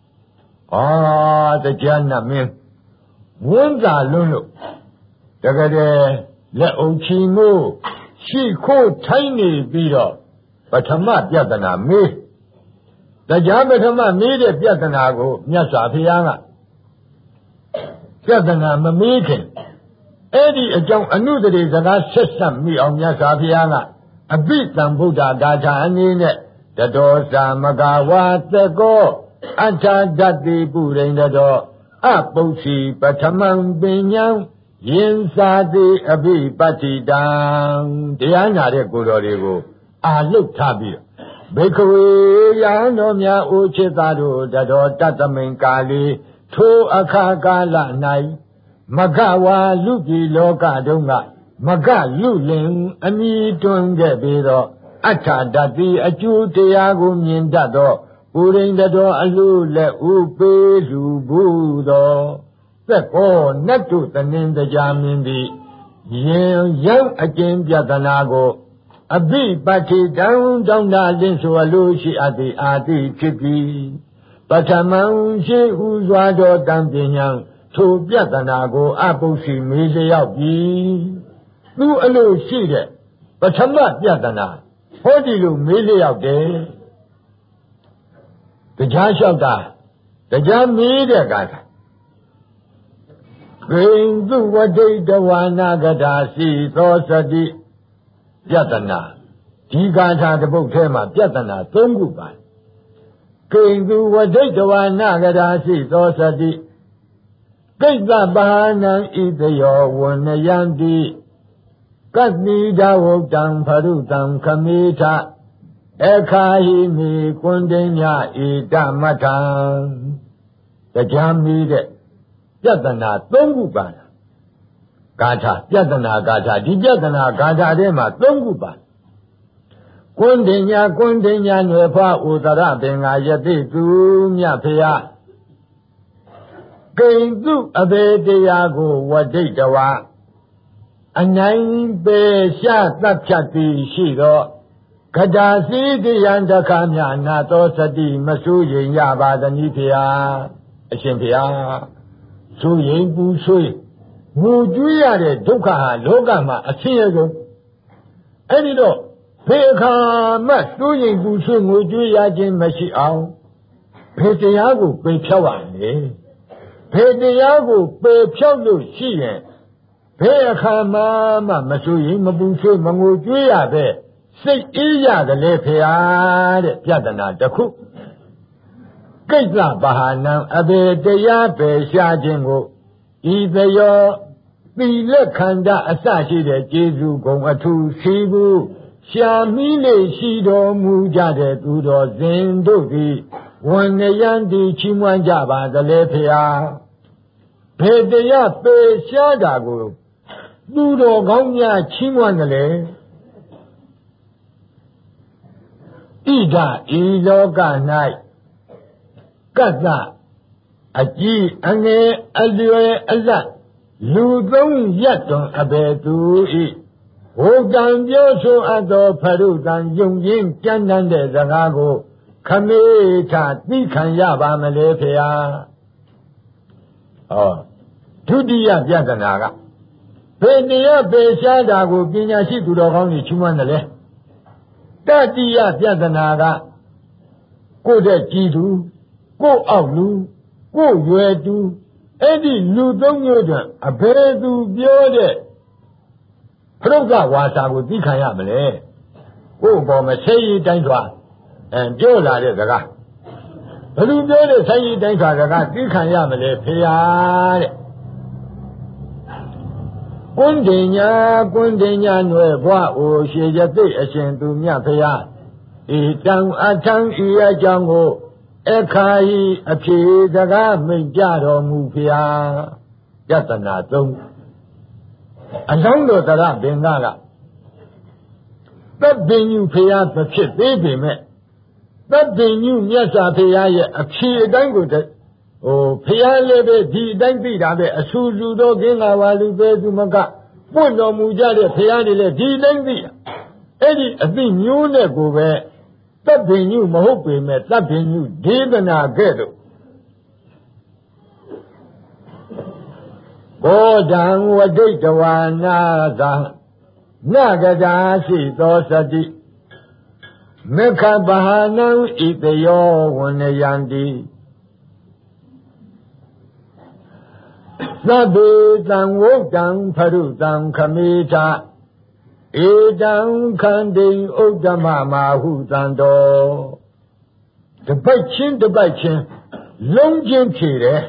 the Jana Min Wunda Lulu Dagade Le Ochino She called Tiny Bido Batama Piatana me The Jamatama made a Piatanago Nyasa Piana Piatana Mamikin Eddie a junk knew that is an assistant me on Nyasa Piana A bit than Buddha Gaja and in it the Dosa Magawa the go Anta Dati Purendado Aposi Patamang Binyang Yinsadi Abi Patidang Diana de Gurorigo look Tabi Bekawe Yanomia Uchetado Dado Tatamin Kali To Akagala Nai Magawa Luki Loka Dunga Maga Lulin Ani Tunge Bido Ata Dati Aju Tiago Mindado Purindado Alule Upe Lubudo Seko Natu Taninda Jamindi Yang Akin Piatanago Abi Pati Down Da Linsu Alushi Adi Chipi Patamang She Uzwado Dampinyang To Piatanago Apusi Mili Nu Alushi de Patama Piatana Hodilu Mili The Jashota, the Jami de Gata. Going to what day the Wanagadasi, Rosadi, Yatana. Tigata the Bukema, Yatana, Tunguba. Going to what day the Wanagadasi, Rosadi. Gata Bahana Itayo, Wanayandi. Katni Dawokam, Parutam, Kamita. Ekahi mi kundenya idamatan The Jami de Yatana Tunguba Gata Yatana Gata Di Yatana Gata Dema Tunguba Kundenya Nepa Udara Benga Yati Tumya Pia Gendu Abediago Waditawa Anayin Be Sha Tapchati Shiro Kadasi Diyanda Kamya Nato Sadi Masuyin Yabadani Pia Ashimpia Suyin Busui Mujuya Duka Logama Asiago Enido Peka Masuyin Busu Mujuya Jin Mashi Ao Petiago Pechawane Petiago Pechalo Shien Peka Mama Masuyin Mabusu Mangujuya Be Say iya the Lepia Piatana Daku Kaitla Bahana Abe Deya Be Shajingo Ibeyo Bilekanda Asashi de Jesu Gongatu Shibu Shamile Shido Mujade Udo Zendovi Wanayandi Chimwanjaba the Lepia Pedeya Be Shadago Dudo Gonya Chimwanale ဒဤလောက၌ကတ္တအကြီးအငယ်အလွယ်အလတ်လူသုံးရက်တွင်အဘယ်သူဤဝုတံပြောဆိုအပ်သောဖရုတံယုံရင်းကြမ်းတမ်းတဲ့စကားကိုခမေထသိခံရပါမလဲဖေဟာဒုတိယပြဿနာကဘယ်တရားပေရှားတာကိုပညာရှိသူတော်ကောင်းတွေချီးမွမ်းတယ်လေတတိယပြဿနာကကိုယ့်တဲ့ကြည်သူကိုယ့်အောက်လူကိုယ့်ရွယ်သူအဲ့ဒီလူသုံးမျိုးတွင်အဘယ်သူပြောတဲ့ဖရုဒဝါစာကိုသိခံရမလဲကိုယ့်ဘောမဆေးရည်တိုင်းစွာပြောလာတဲ့စကားဘယ်သူပြောတဲ့ဆေးရည်တိုင်းစွာစကားသိခံရမလဲဖေဟာတဲ့ကွန်းတင်ညာနွယ်ဘွားအိုရှေရသိအရှင်သူမြတ်ဖေဟာဤတံအထံဤအကြောင်းကိုအခါဤအဖြေစကားမိတ်ကြတော်မူဖေဟာယတနာသုံးအလောင်းတော်တရဘင်္ဂကတပ်ပင်ညုဖေဟာမဖြစ်သေးပေမဲ့တပ်ပင်ညုမြတ်စွာဘုရားရဲ့အဖြေအတိုင်းကိုဘုရားလည်းပဲဒီအတိုင်းသိတာပဲအဆူဆူသောကင်းလာပါလူပဲသူမကပွင့်တော်မူကြတဲ့ဘုရားတွေလည်းဒီအတိုင်းသိအဲ့ဒီအသိမျိုးနဲ့ကိုပဲတပ်ပင်ညုမဟုတ်ပေမဲ့တပ်ပင်ညုဒေသနာကဲ့သို့ဘောဓံဝဒိတဝါနာသာနဂဒါရှိသောစတိမေခဘာနံဣတယောဝနယံတိသဗ္ဗေတံဝုတံဖရုတံခမေထဧတံခန္တိဥဒ္ဓမမာဟုတံတော်တပိုက်ချင်းလုံးချင်းဖြေတယ်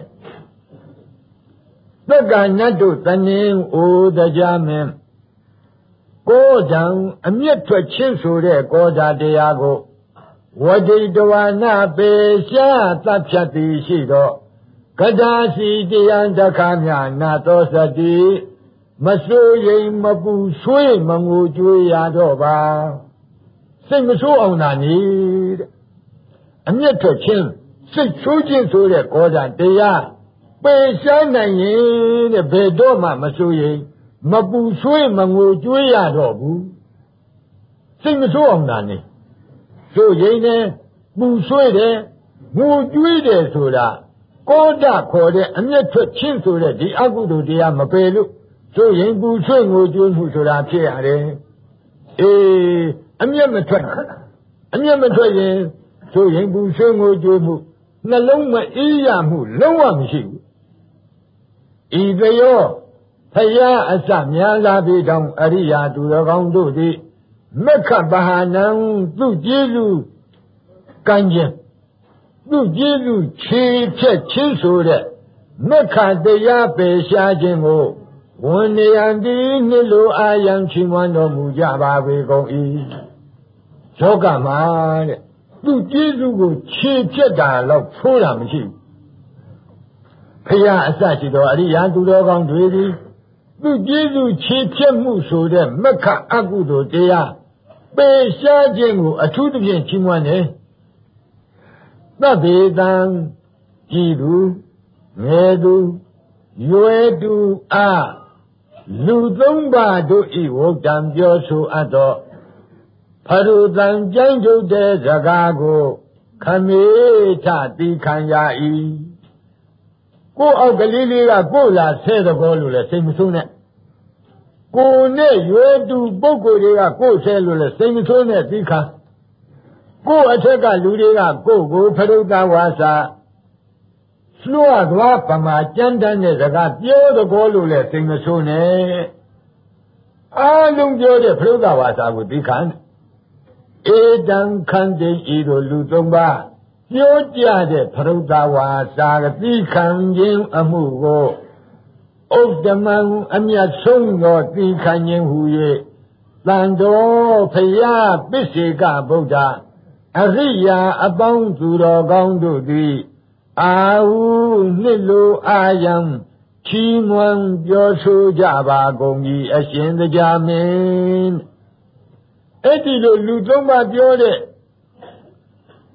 သက္ကနတ်တို့တနင်းအိုတရားမင်းကောဓံအမျက်ထွက်ချင်းဆိုတဲ့ကောဓာတရားကိုဝဒိတဝါနာပေရှားသတ်ဖြတ်သည်ရှိတော့ကဒါစီတရားတခါမြနာတော်စတိမစိုးရိမ်မပူဆွေးမငိုကြွေးရတော့ပါစိတ်မဆိုးအောင်သာနေတဲ့အမျက်ထွက်ချင်းစိတ်ဆိုးခြင်းဆိုတဲ့ကောဓာတရားပေရှားနိုင်ရင်တဲ့ဘယ်တော့မှမစိုးရိမ်မပူဆွေးမငိုကြွေးရတော့ဘူးစိတ်မဆိုးအောင်သာနေဆိုရင်လည်းပူဆွေးတယ်ငိုကြွေးတယ်ဆိုတာကောဓခေါ်တဲ့အမျက်ထွက်ချင်းဆိုတဲ့ဒီအကုသိုလ်တရားမပယ်လို့ဆိုရင်ပူဆွေးငိုကြွေးမှုဆိုတာဖြစ်ရတယ်အမျက်မထွက်ရင်ဆိုရင်ပူဆွေးငိုကြွေးမှုနှလုံးမအေးရမှုလုံးဝမရှိဘူးဤသယောဖယားအစများလာပြီတောင်အရိယာသူတော်ကောင်းတို့သည်မက္ခဗဟာနံသူကျေးဇူးကံခြင်းသူကျေးဇူးခြေဖြတ်ချင်းဆိုတဲ့မက္ခတရားပေရှားခြင်းကိုဝန်နေရန်ဒီနှစ်လိုအာယံချီးမွမ်းတော်မူကြပါပေကုန်၏ယောဂမှာတဲ့သူကျေးဇူးကိုခြေဖြတ်တာတော့ဖိုးတာမရှိဘူးဖယားအစရှိသောအရိယာသူတော်ကောင်းတွေသည်သူကျေးဇူးခြေဖြတ်မှုဆိုတဲ့မက္ခအကုသိုလ်တရားပေရှားခြင်းကိုအထူးသဖြင့်ချီးမွမ်းတယ်သဗ္ဗေတံကြည်သူငယ်သူရွယ်သူအားလူသုံးပါးတို့ဤဝုတ္တံပြောဆိုအပ်သောဖရုတံကြိုင်းထုတ်တဲ့စကားကိုခမေထတိခံရ၏ကိုယ်အောက်ကလေးလေးကကိုယ်လာဆဲသဘောလို့လဲစိတ်မဆိုးနဲ့ကိုယ်နဲ့ရွယ်သူပုဂ္ဂိုလ်တွေကကိုယ်ဆဲလို့လဲစိတ်မဆိုးနဲ့သိခံကိုယ်အထက်ကလူတွေကကိုယ်ကိုဖရုဒဝါစာလွှတ်သွားပမာကြမ်းတမ်းတဲ့စကားပြောသဘောလို့လဲစိတ်မဆိုးနဲ့အားလုံးပြောတဲ့ဖရုဒဝါစာကိုသိခံဧတံခန္တိဤတို့လူသုံးပါးပြောကြတဲ့ဖရုဒဝါစာကသိခံခြင်းအမှုကိုဥဒ္ဓမံအမြတ်ဆုံးသောသိခံခြင်းဟူ၍တန်တော်ဖယားပစ္စေကဗုဒ္ဓအရိယာအပေါင်းသူတော်ကောင်းတို့သည်အာဟုနှစ်လိုအာယံချီးမွမ်းပြောဆိုကြပါကုန်၏အရှင်တရားမင်းအဲ့ဒီလိုလူသုံးပါးပြောတဲ့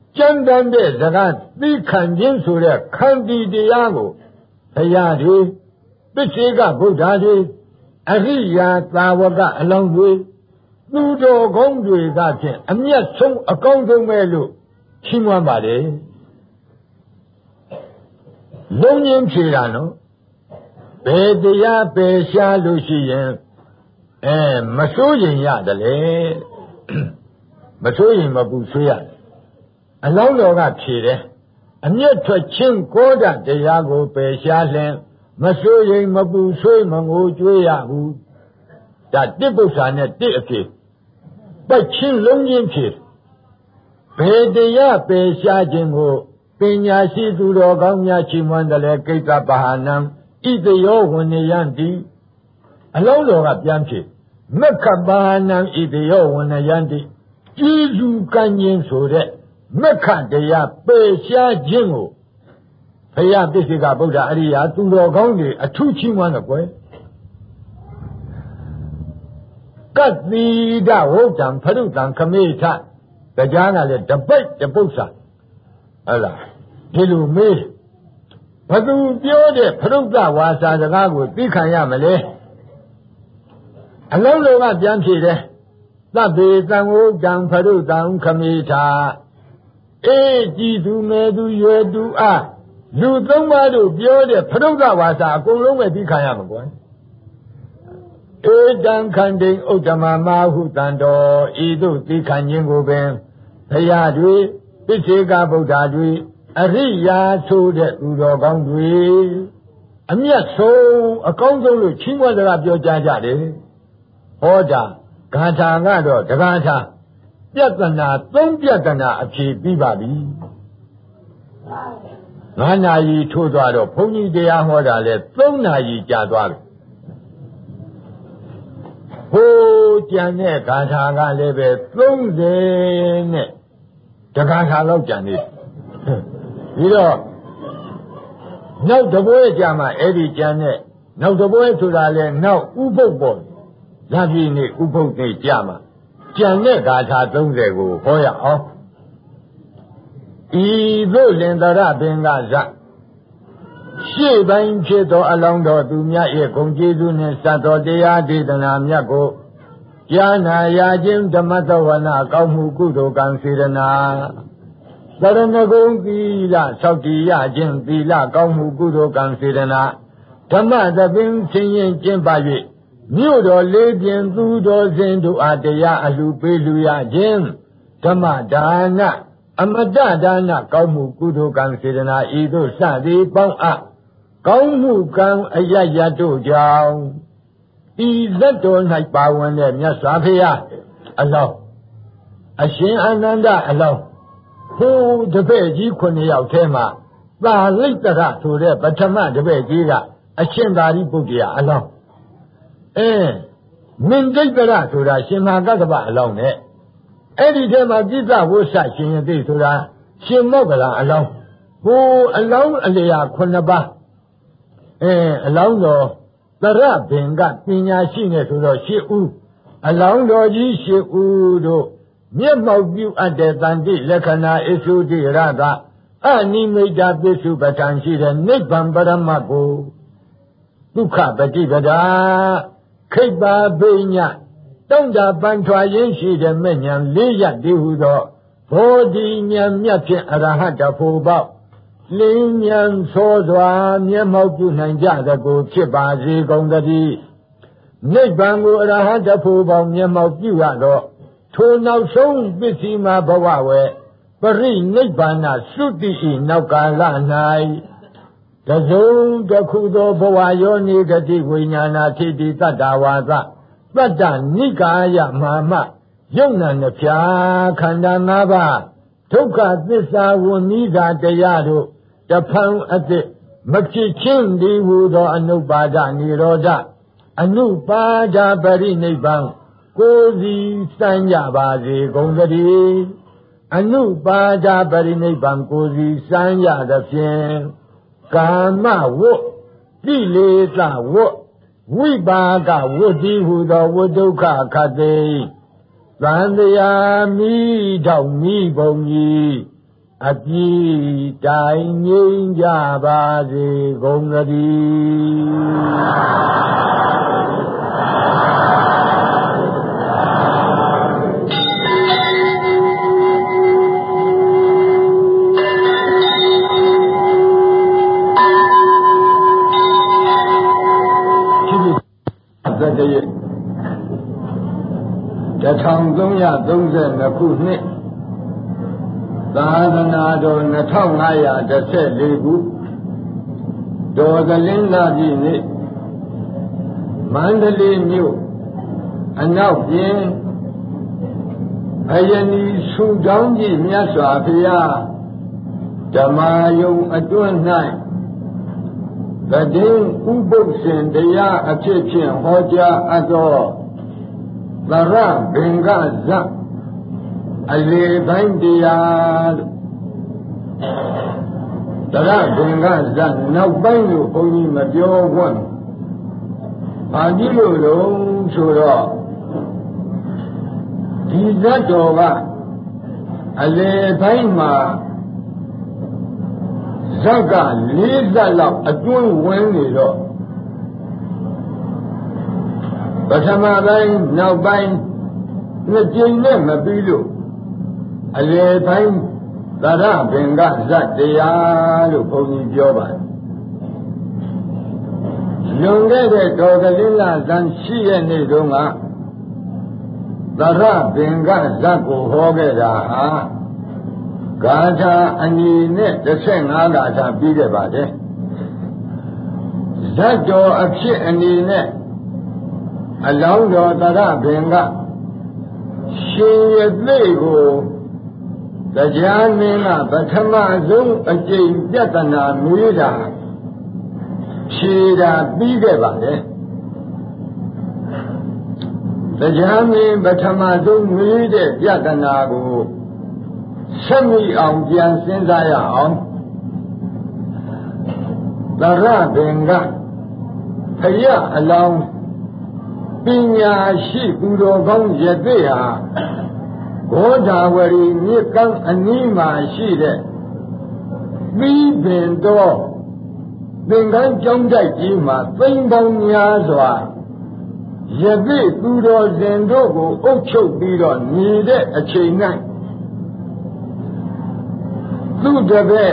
真正的这个你看清楚了看地的样子哎呀的不是个不查的အရိယာသာဝကအလောင်းတွေသူတော်ကောင်းတွေကဖြင့်အမျက်ဆုံးအကောင်းဆုံးပဲလို့ချီးမွမ်းပါတယ်လုံးရင်းဖြေတာနော်ဘယ်တရားပယ်ရှားလို့ရှိရင်မစိုးရင်ရတယ်လေမစိုးရင်မပူဆွေးရတယ်အလောင်းတော်ကဖြေတယ်အမျက်ထွက်ခြင်းကိုဒတရားကိုပယ်ရှားလင်မစိုးရင်မပူဆွေးမငိုကြွေးရဘူးဒါတိပု္ပ္ပာနဲ့တိအဖြစ်ပိုက်ချင်းလုံးချင်းဖြစ်ဘယ်တရားပယ်ရှားခြင်းကိုပညာရှိသူတော်ကောင်းများချီးမွမ်းတယ်လေကိစ္စပဟာနံဣတယောဝဏယံတိအလုံးတော်ကပြန်ဖြစ်မက္ခပါဏံဣတယောဝဏယံတိကျေးဇူးကံခြင်းဆိုတဲ့မက္ခတရားပယ်ရှားခြင်းကိုဘုရားပိစိကဗုဒ္ဓအရိယာသူတော်ကောင်းတွေအထူးချီးမွမ်းတယ်ကွယ်ကတ္တိဒဝုဒ္ဓံဖရုတံခမေထတရားကလည်းတပိတ်တပု္ပ္ပာဟုတ်လားဒီလိုမေးဘသူပြောတဲ့ဖရုဒ္ဓဝါစာစကားကိုသိခံရမလဲအလုံးစုံကပြန်ဖြေတယ်သဗ္ဗေသံဝုဒ္ဓံဖရုတံခမေထအေးကြည်သူငယ်သူရွယ်သူအားလူသုံးပါးတို့ပြောတဲ့ဖရုဒ္ဓဝါစာအကုန်လုံးပဲသိခံရမှာကွယ်ဧတံခန္တိဥဒ္ဓမမဟုတံတော်ဤသို့သိခံခြင်းကိုပင်ဘုရားတွေပိစေကဗုဒ္ဓတွေအရိယာဆိုတဲ့သူတော်ကောင်းတွေအမျက်ဆုံးအကောင်းဆုံးလို့ချီးမွမ်းစကားပြောကြားကြတယ်ဟောတာဂါထာကတော့တဂါထာပြဿနာသုံးပြဿနာအဖြေပြီးပါပြီ9 နာရီထိုးသွားတော့ဘုန်းကြီးတရားဟောတာလဲ3 နာရီကြာသွားပြီဟိုကြံတဲ့ဂါထာကလည်းပဲ30နဲ့တဂါထာလောက်ကြံနေပြီးတော့နောက်တပွဲကြာမှအဲ့ဒီကြံတဲ့နောက်တပွဲဆိုတာလဲနောက်ဥပုပ်ပေါ့ဇာတိနေ့ဥပုပ်နေ့ကြာမှကြံတဲ့ဂါထာ30ကိုဟောရအောင်ဤသို့လင်္ဒရပင်ကဇရှေ့ပိုင်းဖြစ်သောအလောင်းတော်သူများ၏ဂုဏ်ကျေးဇူးနှင့်စတ်တော်တရားဒေသနာမြတ်ကိုကြားနာရခြင်းဓမ္မတဝနာကောင်းမှုကုသိုလ်ကံစေရနာသရဏဂုံသီလဆောက်တည်ရခြင်းသီလကောင်းမှုကုသိုလ်ကံစေရနာဓမ္မသပင်ဆင်းရင်ကျင့်ပါ၍မြို့တော်လေးပြင်သူတော်စင်တို့အားတရားအလှပေးလူရခြင်းဓမ္မဒါနအမတဒါနကောင်းမှုကုသိုလ်ကံစေရနာဤသို့စသည်ပေါင်းအပ်ကောင်းမှုကံအယယတို့ကြောင့်ဤဇတ်တော်၌ပါဝင်တဲ့မြတ်စွာဘုရားအလောင်းအရှင်အာနန္ဒအလောင်းဟိုတပည့်ကြီး9 ယောက်ထဲမှာသာလိတ္တရဆိုတဲ့ပထမတပည့်ကြီးကအရှင်သာရိပုတ္တရာအလောင်းမင်္ဂိတ္တရဆိုတာရှင်မဟာကတ္တဗအလောင်းနဲ့အဲ့ဒီထဲမှာကိစ္စဝိသရှင်ယတိဆိုတာရှင်မောက္ကလအလောင်းဟိုအလောင်းအလျာ9 ပါးအလောင်းတော်သရဘင်ကပညာရှိနေဆိုတော့8 ဦးအလောင်းတော်ကြီး8 ဦးတို့မျက်မှောက်ပြုအပ်တဲ့တန်တိလက္ခဏာအစုတိရတာအနိမိတ်တာပိစုပဋ္ဌာန်ရှိတဲ့နိဗ္ဗာန်ပရမတ်ကိုဒုက္ခပฏิပဒါခိဗ္ဗာဘိညတောင့်တပန်ထွာရင်းရှိတဲ့မဲ့ညာ4 ရပ်တည်းဟုသောဘောဓိဉာဏ်မြတ်ဖြင့်အရဟတဖို့ပေါက်လင်းဉာဏ်သောစွာမျက်မှောက်ပြုနိုင်ကြသကိုဖြစ်ပါစေကုန်သတည်းနိဗ္ဗာန်ကိုအရဟတဖို့ပေါက်မျက်မှောက်ပြုရတော့ထိုနောက်ဆုံးပစ္စည်းမှာဘဝဝဲပရိနိဗ္ဗာန်သုတိဤနောက်ကာလ၌တစုံတစ်ခုသောဘဝယောနိဂတိဝိညာဏထိတိတတ္တဝါသတတ္တနိကာယမာမယုံနာနှဖြာခန္ဓာ5 ပါးဒုက္ခသစ္စာဝဏိသာတရားတို့တဖန်အသည့်မဖြစ်ချင်းဒီဟူသောအနုပါဒနိရောဓအနုပါဒပရိနိဗ္ဗာန်ကိုယ်စီစံကြပါစေကုန်သတည်းအနုပါဒပရိနိဗ္ဗာန်ကိုယ်စီစံရသဖြင့်ကာမဝတ်ကိလေသာဝတ်ဝိပါကဝတ်တိဟူသောဝဒုက္ခခတ်သိသံတရားမိတောက်မိပုံကြီးအပြည့်တိုင်ငြိမ်းကြပါစေကုန်သတည်း1332ခုနှစ်သာသနာတော်2514ခုတော်သလင်းလပြည့်နေ့မန္တလေးမြို့အနောက်ပြင်အယနီဆူတောင်းကြီးမြတ်စွာဘုရားဓမ္မာယုံအတွင်း၌တည်င်းဥပုပ်စဉ်တရားအဖြစ်ဖြင့်ဟောကြားအပ်သောသရဘင်္ဂဇတ်အလေပိုင်းတရားလို့သရဘင်္ဂဇတ်နောက်ပိုင်းလို့ဘုန်းကြီးမပြောဝတ်ဘာကြီးလို့လုံးဆိုတော့ဒီဇတ်တော်ကအလေပိုင်းမှာဇက်က4ဇတ်လောက်အတွင်းဝင်နေတော့ပထမပိုင်းနောက်ပိုင်းနှစ်ကြိမ်နဲ့မပြီးလို့အလေပိုင်းသရဘင်္ဂဇတ်တရားလို့ဘုန်းကြီးပြောပါတယ်လွန်ခဲ့တဲ့တော်ကလေးလဇန်ရှိရဲ့နေ့တုန်းကသရဘင်္ဂဇတ်ကိုဟောခဲ့တာဟာဂါထာအညီနဲ့15ဂါထာပြီးခဲ့ပါတယ်ဇတ်တော်အဖြစ်အညီနဲ့အလောင်းတော်သရဘင်္ဂရှင်ရသေးကိုတရားမင်းကပထမဆုံးအကျင့်ပြဿနာမေးတာဖြေတာပြီးခဲ့ပါတယ်တရားမင်းပထမဆုံးမေးတဲ့ပြဿနာကိုဆက်မိအောင်ပြန်စဉ်းစားရအောင်သရဘင်္ဂဖယားအလောင်းပညာရှိသူတော်ကောင်းရသေးဟာဂေါဓာဝရီမြစ်ကမ်းအနီးမှာရှိတဲ့သီးပင်တော်သင်္ကန်းကျောင်းတိုက်ကြီးမှာသိန်းပေါင်းများစွာရသေးသူတော်စင်တို့ကိုအုပ်ချုပ်ပြီးတော့နေတဲ့အချိန်၌သူတပည့်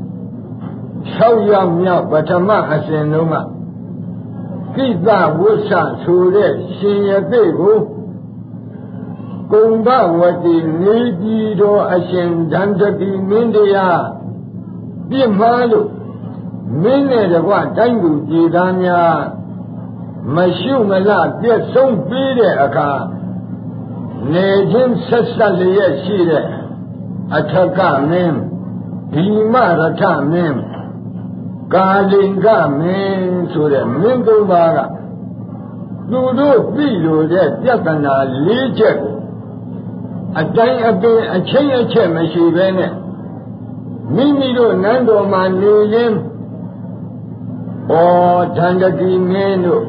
6ယောက်မြောက်ပထမအစဉ်လုံးကကိသဝုဆဆိုတဲ့ရှင်ရသေးကိုကုံဘဝတိနေပြည်တော်အရှင်ဒန္တတိမင်းတရားပြစ်မှားလို့မင်းနဲ့တကွတိုင်းသူပြည်သားများမရှုမလပြည့်စုံပြီးတဲ့အခါနေချင်းဆက်ဆက်လျက်ရှိတဲ့အထက်ကမင်းဗီမရထမင်းကာလင်ကမင်းဆိုတဲ့မင်းသုံးပါးကသူတို့သိလို့တဲ့ပြဿနာ၄ချက်ကိုအတိုင်းအပင်အချင်းအချက်မရှိဘဲနဲ့မိမိတို့နန်းတော်မှာနေရင်ဒန္တတိမင်းတို့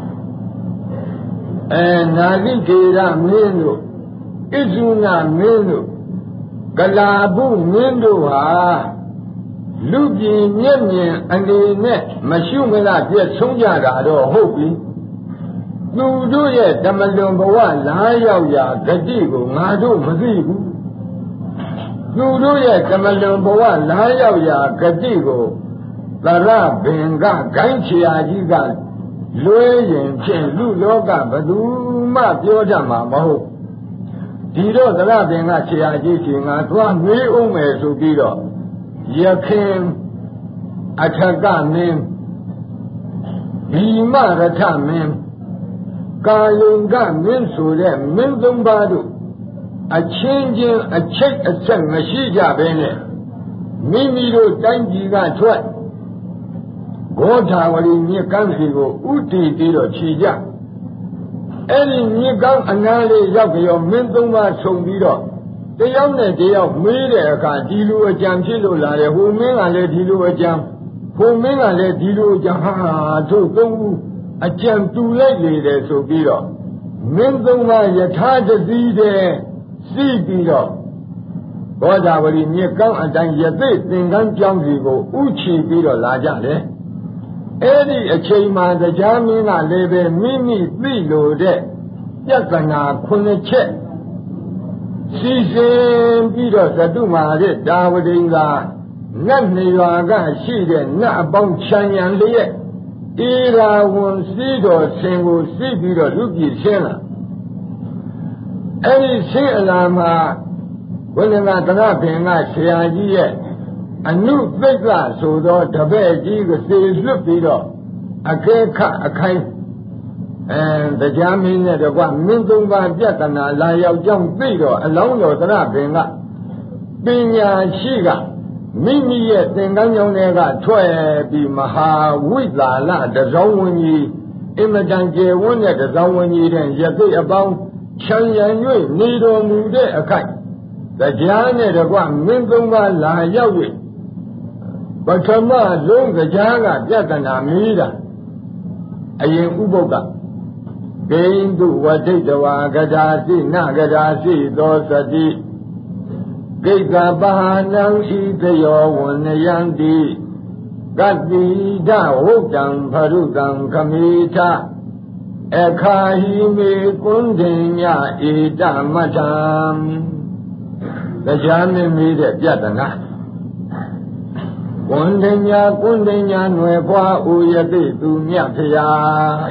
နာဂိကေရမင်းတို့ဣဇုနာမင်းတို့ကလာဘုမင်းတို့ဟာလူပြည်မျက်မြင်အနေနဲ့မရှုမလပြည့်ဆုံးကြတာတော့ဟုတ်ပြီသူတို့ရဲ့ဓမ္မလွန်ဘဝလာရောက်ရာဂတိကိုငါတို့မသိဘူးသူတို့ရဲ့ဓမ္မလွန်ဘဝလာရောက်ရာဂတိကိုသရဘင်္ဂဂိုင်းချရာကြီးကလွဲရင်ဖြင့်လူလောကဘယ်သူမှပြောတတ်မှာမဟုတ်ဒီတော့သရဘင်္ဂချရာကြီးရှင်ငါသွားမေးအောင်မယ်ဆိုပြီးတော့ယခင်အထကမင်းဗီမရထမင်းကာယုံကမင်းဆိုတဲ့မင်းသုံးပါးတို့အချင်းချင်းအချိတ်အဆက်မရှိကြဘဲနဲ့မိမိတို့တိုင်းပြည်ကထွက်ဂေါဓာဝရီမြစ်ကမ်းစီကိုဥတီပြီးတော့ခြေကြအဲ့ဒီမြစ်ကမ်းအနားလေးရောက်ကြောမင်းသုံးပါးဆုံပြီးတော့တယောက်နဲ့တယောက်မေးတဲ့အခါဒီလိုအကြံဖြစ်လို့လာတယ်ဟိုမင်းကလည်းဒီလိုအကြံဟိုမင်းကလည်းဒီလိုအကြံဟာတို့သုံးဦးအကြံတူလိုက်လေတယ်ဆိုပြီးတော့မင်းသုံးပါးယထာတတိတဲ့စီးပြီးတော့ဘောဓဝရီမြေကောင်းအတိုင်းယသိသင်္ကန်းကြောင်းစီကိုဥချီပြီးတော့လာကြတယ်အဲ့ဒီအချိန်မှာတရားမင်းကလည်းပဲမိမိသိလို့တဲ့ပြဿနာ9ချက်စီစဉ်ပြီးတော့သတုမာရတာဝတိန်ကငတ်နေရွာကရှိတဲ့ငတ်အပေါင်းချမ်းရံလျက်ဧရာဝန်စီတော်ဆင်ကိုစီးပြီးတော့လူပြည်ဆင်းလာအဲ့ဒီဆင်းအလာမှာဘုရင်ကသရပင်ကဆရာကြီးရဲ့အနုသိက္ခဆိုသောတပည့်ကြီးကိုစေလွတ်ပြီးတော့အကဲခအခိုင်းတရားမင်းနဲ့တကွမင်းသုံးပါးပြဿနာလာရောက်ကြောင်းသိတော့အလောင်းတော်သရပင်ကပညာရှိကမိမိရဲ့သင်္ကန်းကြောင့်တွေကထွက်ပြီးမဟာဝိဇာလတစောင်းဝင်ကြီးအင်မတန်ကျေဝန်းတဲ့တစောင်းဝင်ကြီးတဲ့ယသိအပေါင်းချမ်းရံ၍နေတော်မူတဲ့အခိုက်တရားနဲ့တကွမင်းသုံးပါးလာရောက်၍ပထမဆုံးတရားကပြဿနာမီးတာအရင်ဥပုပ်ကဂိန္ဓုဝဋိတဝါကထာစိနကထာစိသောစတိကိက္ခပါဏံဤသယောဝဏယံတိကတိဒဝုတ်တံဖရုတံခမိထအခါဟိမေကွန်းတင်ညဧတမထံတရားမင်းမိတဲ့ပြဿနာကွန်းတင်ညຫນွယ်ပွားဥယသိသူမြတ်ဖျား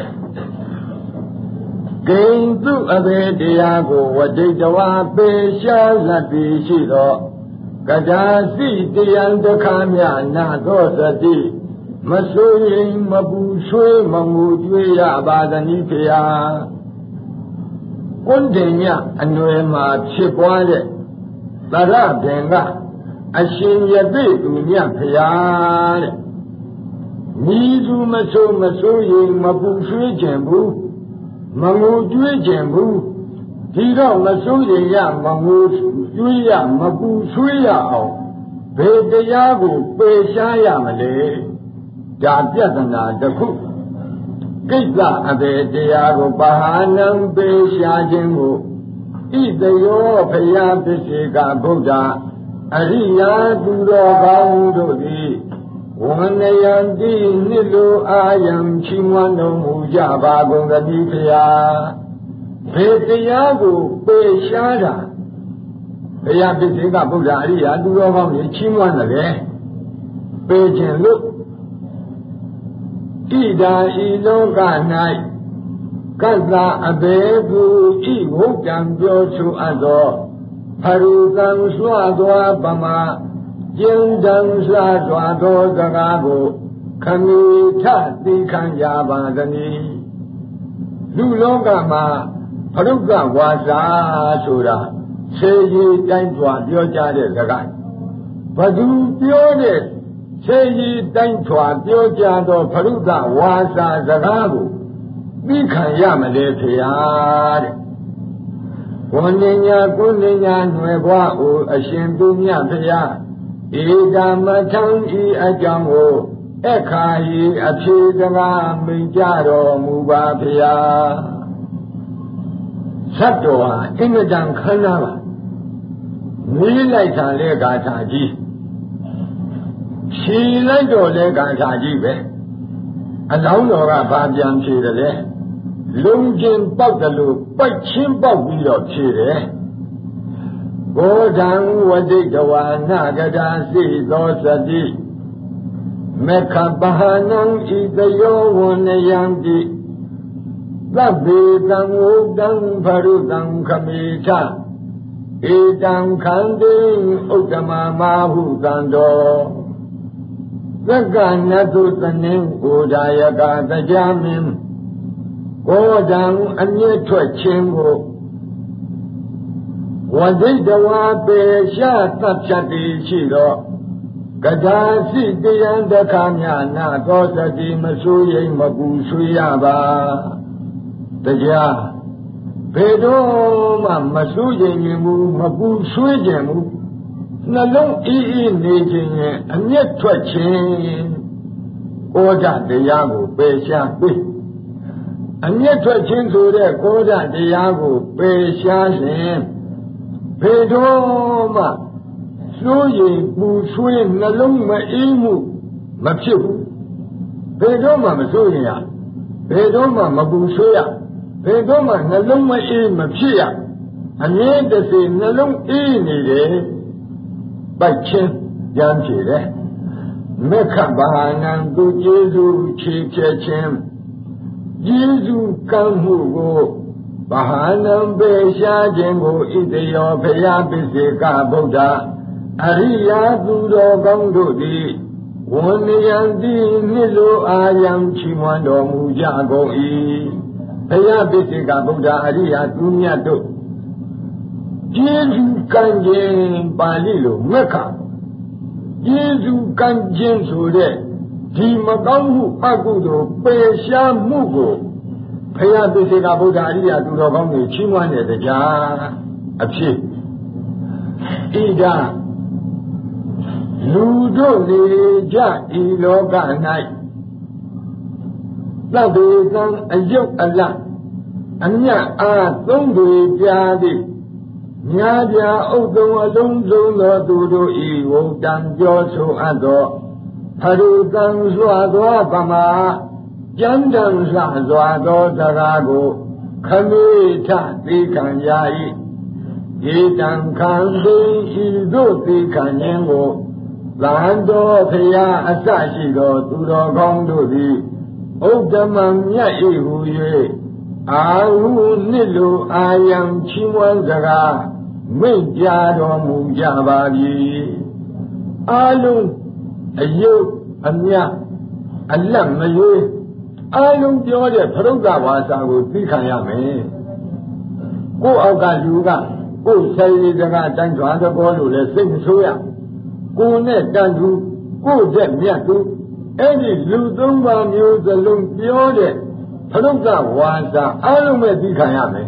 ဂိန္ဓုအဘေတရားကိုဝဋိတဝါပေရှားလတ်ပြီးရှိသောကထာစိတရားတခါမြနာသောစတိမဆိုရင်မပူဆွေးမငူကြွေးရပါသနည်းဖျားကွန်းတင်ညအနွယ်မှာဖြစ်ပွားတဲ့သရပင်ကအရှင်ယသိသူမြတ်ဖျားတဲ့မိသူမဆိုရင်မပူဆွေးခြင်းဘူးမငိုကြွေးခြင်းဘူးဒီတော့မစိုးရင်ရမငိုကြွေးရမပူဆွေးရအောင်ဘယ်တရားကိုပယ်ရှားရမလဲဒါပြဿနာတစ်ခုကိစ္စအဘေတရားကိုပါဟနံပယ်ရှားခြင်းကိုဣတယောဖယားပစ္စေကဗုဒ္ဓအရိယာသူတော်ကောင်းတို့သည်ဝန္နယံတိနှစ်လိုအာယံချီးမွမ်းတော်မူကြပါကုန်သတည်းဖျားဘေတရားကိုပယ်ရှားတာဘုရားပစ္စေကဗုဒ္ဓအရိယာသူတော်ကောင်းတွေချီးမွမ်းတယ်ပယ်ခြင်းလို့ဣဒာဤလောက၌ကတ္တအဘေကုဤဝုဒ္ဒံပြောဆိုအပ်သောဖရုသံစွာသောပမာကျင်းတန်စွာသောစကားကိုခမီထသိခံကြပါသနည်းလူလောကမှာဖရုကဝါစာဆိုတာဆေးကြီးတိုင်းထွာပြောကြတဲ့စကားဘသူပြောတဲ့ဆေးကြီးတိုင်းထွာပြောကြသောဖရုကဝါစာစကားကိုသိခံရမလဲဖေဟာတဲ့ဝန္နညာကုဏညာຫນွယ်ဘွားအိုအရှင်သူမြတ်ဖျားဧကမထံဤအကြောင်းကိုအခါဤအဖြေစကားမိန့်ကြတော်မူပါဖျားသတ္တဝါအင်္ဂတံခန္ဓာပါမေးလိုက်တာလဲဂါထာကြီးဖြေလိုက်တော့လဲဂါထာကြီးပဲအလောင်းတော်ကဘာပြန်ဖြေတယ်လဲလုံးချင်းပေါက်တယ်လို့ပိုက်ချင်းပေါက်ပြီးတော့ဖြေတယ်ဘောဓံဝဋိတဝါနာကထာစိသောစတိမေခပဟနံဣတယောဝဏယံတိသဗ္ဗေတံဝုတံဖရုတံခမိထဧတံခန္တိဥတ္တမမဟုတံတော်သက္ကနတုသနိံဩဒါယကတရားမင်းဘောဓံအမြင့်ထွက်ခြင်းကိုဝဋိတဝါပေရှားသတ်ဖြတ်သည်ရှိသောကထာစိတရားတခါမြနာသောစတိမဆိုးရိမ်မပူဆွေးရပါတရားဘယ်တော့မှမဆိုးရိမ်ခြင်းဘူးမပူဆွေးခြင်းဘူးနှလုံးအေးအေးနေခြင်းရဲ့အမျက်ထွက်ခြင်းဩဒတရားကိုပယ်ရှားပြီးအမျက်ထွက်ခြင်းဆိုတဲ့ဩဒတရားကိုပယ်ရှားခြင်းဘယ်တော့မှစိုးရိမ်ပူဆွေးနှလုံးမအေးမှုမဖြစ်ဘူးဘယ်တော့မှမစိုးရင်ရဘယ်တော့မှမပူဆွေးရဘယ်တော့မှနှလုံးမအေးမဖြစ်ရအမြဲတစေနှလုံးအေးနေတယ်ပိုက်ချင်းကြမ်းဖြေတယ်မေခဘာနံသူကျေးဇူးချီးကျက်ခြင်းကျေးဇူးကမ်းမှုကိုဘာနံပေရှားခြင်းကိုဣတိယောဖရာပိစေကဗုဒ္ဓအရိယာသူတော်ကောင်းတို့သည်ဝန္နယံတိနှစ်လိုအာယံချီးမွမ်းတော်မူကြကုန်၏ဖရာပိစေကဗုဒ္ဓအရိယာသူမြတ်တို့ကျေးဇူးကမ်းခြင်းပါဠိလိုမေခကျေးဇူးကမ်းခြင်းဆိုတဲ့ဒီမကောင်းမှုအကုသိုလ်ပယ်ရှားမှုကိုဖရာပိစေကဗုဒ္ဓအရိယာသူတော်ကောင်းတွေချီးမွမ်းတဲ့တရားအဖြစ်ဣဒာလူတို့နေကြဤလောက၌သဗ္ဗေကံအယုတ်အလတ်အမြတ်အားသုံးတွေပြားသည်ညာပြဥဒ္ဒံအလုံးစုံသောသူတို့ဤဝုတံပြောဆိုအပ်သောဖရုကံစွာသောဗမာကျမ်းတန်စွာသောစကားကိုခမေထသိခံရ၏ဧတံခံသိဤသို့သိခံခြင်းကိုသံတော်ဖရာအစရှိသောသူတော်ကောင်းတို့သည်ဥဒ္ဓမံမြတ်၏ဟူ၍အာဟုနှစ်လိုအာယံချီးမွမ်းစကားမိန့်ကြားတော်မူကြပါပြီအာလုံးအယုတ်အမြတ်အလတ်မရွေးအာလုံးပြောတဲ့ဖရုဒ္ဓဝါစာကိုသိခံရမယ်ကိုယ့်အောက်ကလူကကိုယ်ဆယ်ရည်စကားတိုင်းသွားသဘောလို့လဲစိတ်မဆိုးရကိုယ်နဲ့တန်သူကိုယ်တဲ့မြတ်သူအဲ့ဒီလူသုံးပါးမျိုးစလုံးပြောတဲ့ဖရုဒ္ဓဝါစာအားလုံးပဲသိခံရမယ်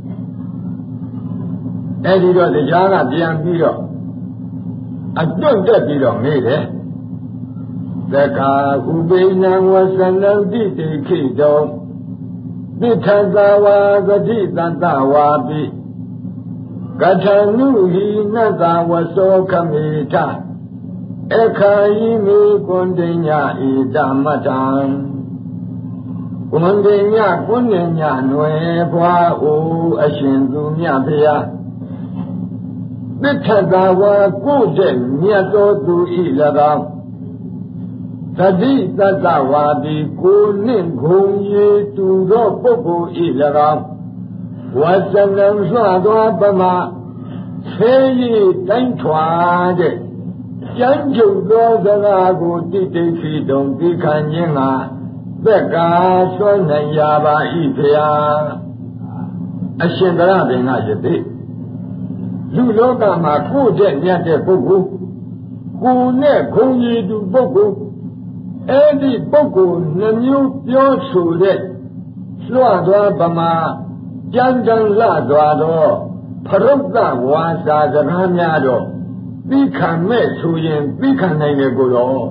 အဲ့ဒီတော့တရားကပြန်ပြီးတော့အတွတ်တက်ပြီးတော့မေးတယ်သက္ကာဥပိနံဝသနံတိတိခိတောပိထသဝါသတိတတဝါပိကထနုဟိနတဝသောခမေထအခာယိမေကွန်တိညာဣဒမတံကွန်တိညာကွန်တိညာနွယ်ဘွားအိုအရှင်သူမြတ်ဖျားပိထသဝါကိုတဲ့မြတ်တော်သူဤ၎င်းသတိတတဝါဒီကိုနှင့်ခုံရည်တူသောပုဂ္ဂိုလ်ဤ၎င်းဝဇနံစွာသောပမာဆေးရည်တိုင်းထွာတဲ့ကျမ်းကျုပ်သောစကားကိုတိတိခိတုံသိခံခြင်းကသက်ကာဆွမ်းနိုင်ရပါ၏ဖျားအရှင်ဗရဘင်္ဂယသိလူလောကမှာကိုယ်တဲ့မြတ်တဲ့ပုဂ္ဂိုလ်ကိုယ်နဲ့ခုံရည်တူပုဂ္ဂိုလ်အဲ့ဒီပုဂ္ဂိုလ်နှမျိုးပြောဆိုတဲ့လွှတ်သွားဗမာကြံတန်လှသွားတော့ဖရုဒ္ဓဝါစာစကားများတော့သိခံမဲ့ဆိုရင်သိခံနိုင်တယ်ကိုတော့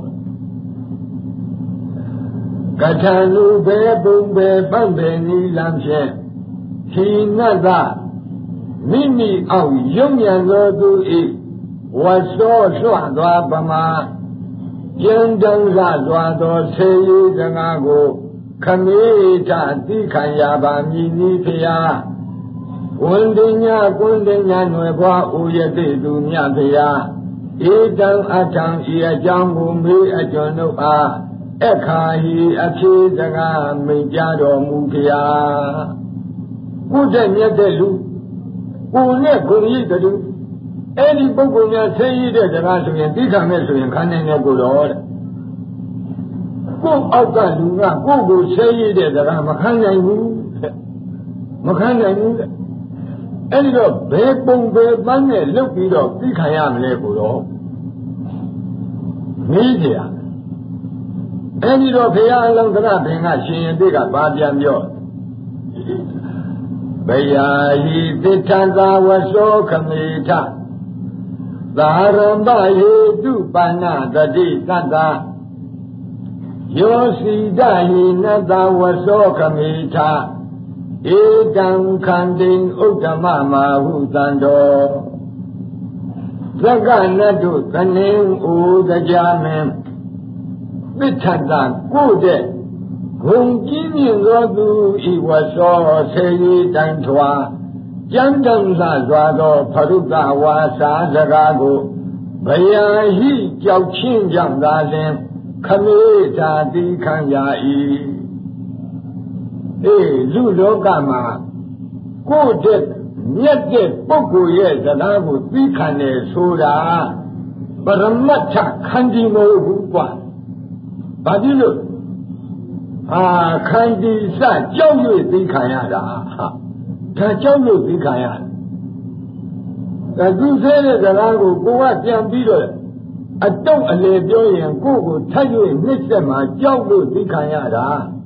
ကထာလူဘေပုံဘေပန့်ဘေနီလံဖြင့်ခီနတ္တမိမိအောင်ယုံမြန်သောသူဤဝသောလွှတ်သွားဗမာကျန်တန်လှသွားသောဆေးရည်စကားကိုခမေထသိခံရပါမည်နီဖျားဝန္ဒညာကွန္ဒညာနွယ်ဘွားအိုရတိသူမြတ်ဖျားဧတံအထံဤအကြောင်းကိုမေးအကျွန်ုပ်အားအခါဟိအဖြေစကားမိန့်ကြတော်မူဖျားကိုယ်တဲ့မြတ်တဲ့လူကိုယ်နဲ့ကိုယ်ရည်တူအဲ့ဒီပုဂ္ဂိုလ်များဆင်းရဲတဲ့စကားဆိုရင်သိခံမဲ့ဆိုရင်ခံနိုင်တယ်ကိုတော့တဲ့ကိုယ်အောက်ကလူကကိုယ်ကိုဆင်းရဲတဲ့စကားမခံနိုင်ဘူးမခံနိုင်ဘူးတဲ့အဲ့ဒီတော့ဘယ်ပုံဘယ်ပန်းနဲ့လုတ်ပြီးတော့သိခံရမလဲကိုတော့မေးကြအဲ့ဒီတော့ဘုရားအလောင်းသရဘင်ကရှင်ရင်တိကပါပြန်ပြောဘယာဟိသစ္ထသာဝသောခမေထသာရမ္ပဟေတုပါဏတတိသတ္တယောစီဒဟိနတဝသောခမေထဧတံခန္တိဥဒ္ဓမမဟုတံတော်သက္ကနတ္တုသနင်းဥဒကြမင်းပဋ္ဌတကိုတဲ့ဂုံကြီးမြင့်သောသူဤဝဆောဆေရီတန်ထွာကျမ်းတန်လှစွာသောဖရုကဝါစာစကားကိုဗျာဟိကြောက်ချင်းကြောင့်သာလျှင်ခမေသာတိခံရ၏လူလောကမှာကိုယ်တဲ့မြတ်တဲ့ပုဂ္ဂိုလ်ရဲ့စကားကိုသိခံတယ်ဆိုတာပရမတ္ထခန္တီမဟုတ်ဘူးကွာဘာဖြစ်လို့ခန္တီစကြောက်၍သိခံရတာဒါကြောက်လို့သိခံရတယ်ဒါသူဆဲတဲ့စကားကိုကိုကပြန်ပြီးတော့အတုံးအလေပြောရင်ကိုယ့်ကိုထပ်၍နှိမ့်ဆက်မှာကြောက်လို့သိခံရတာ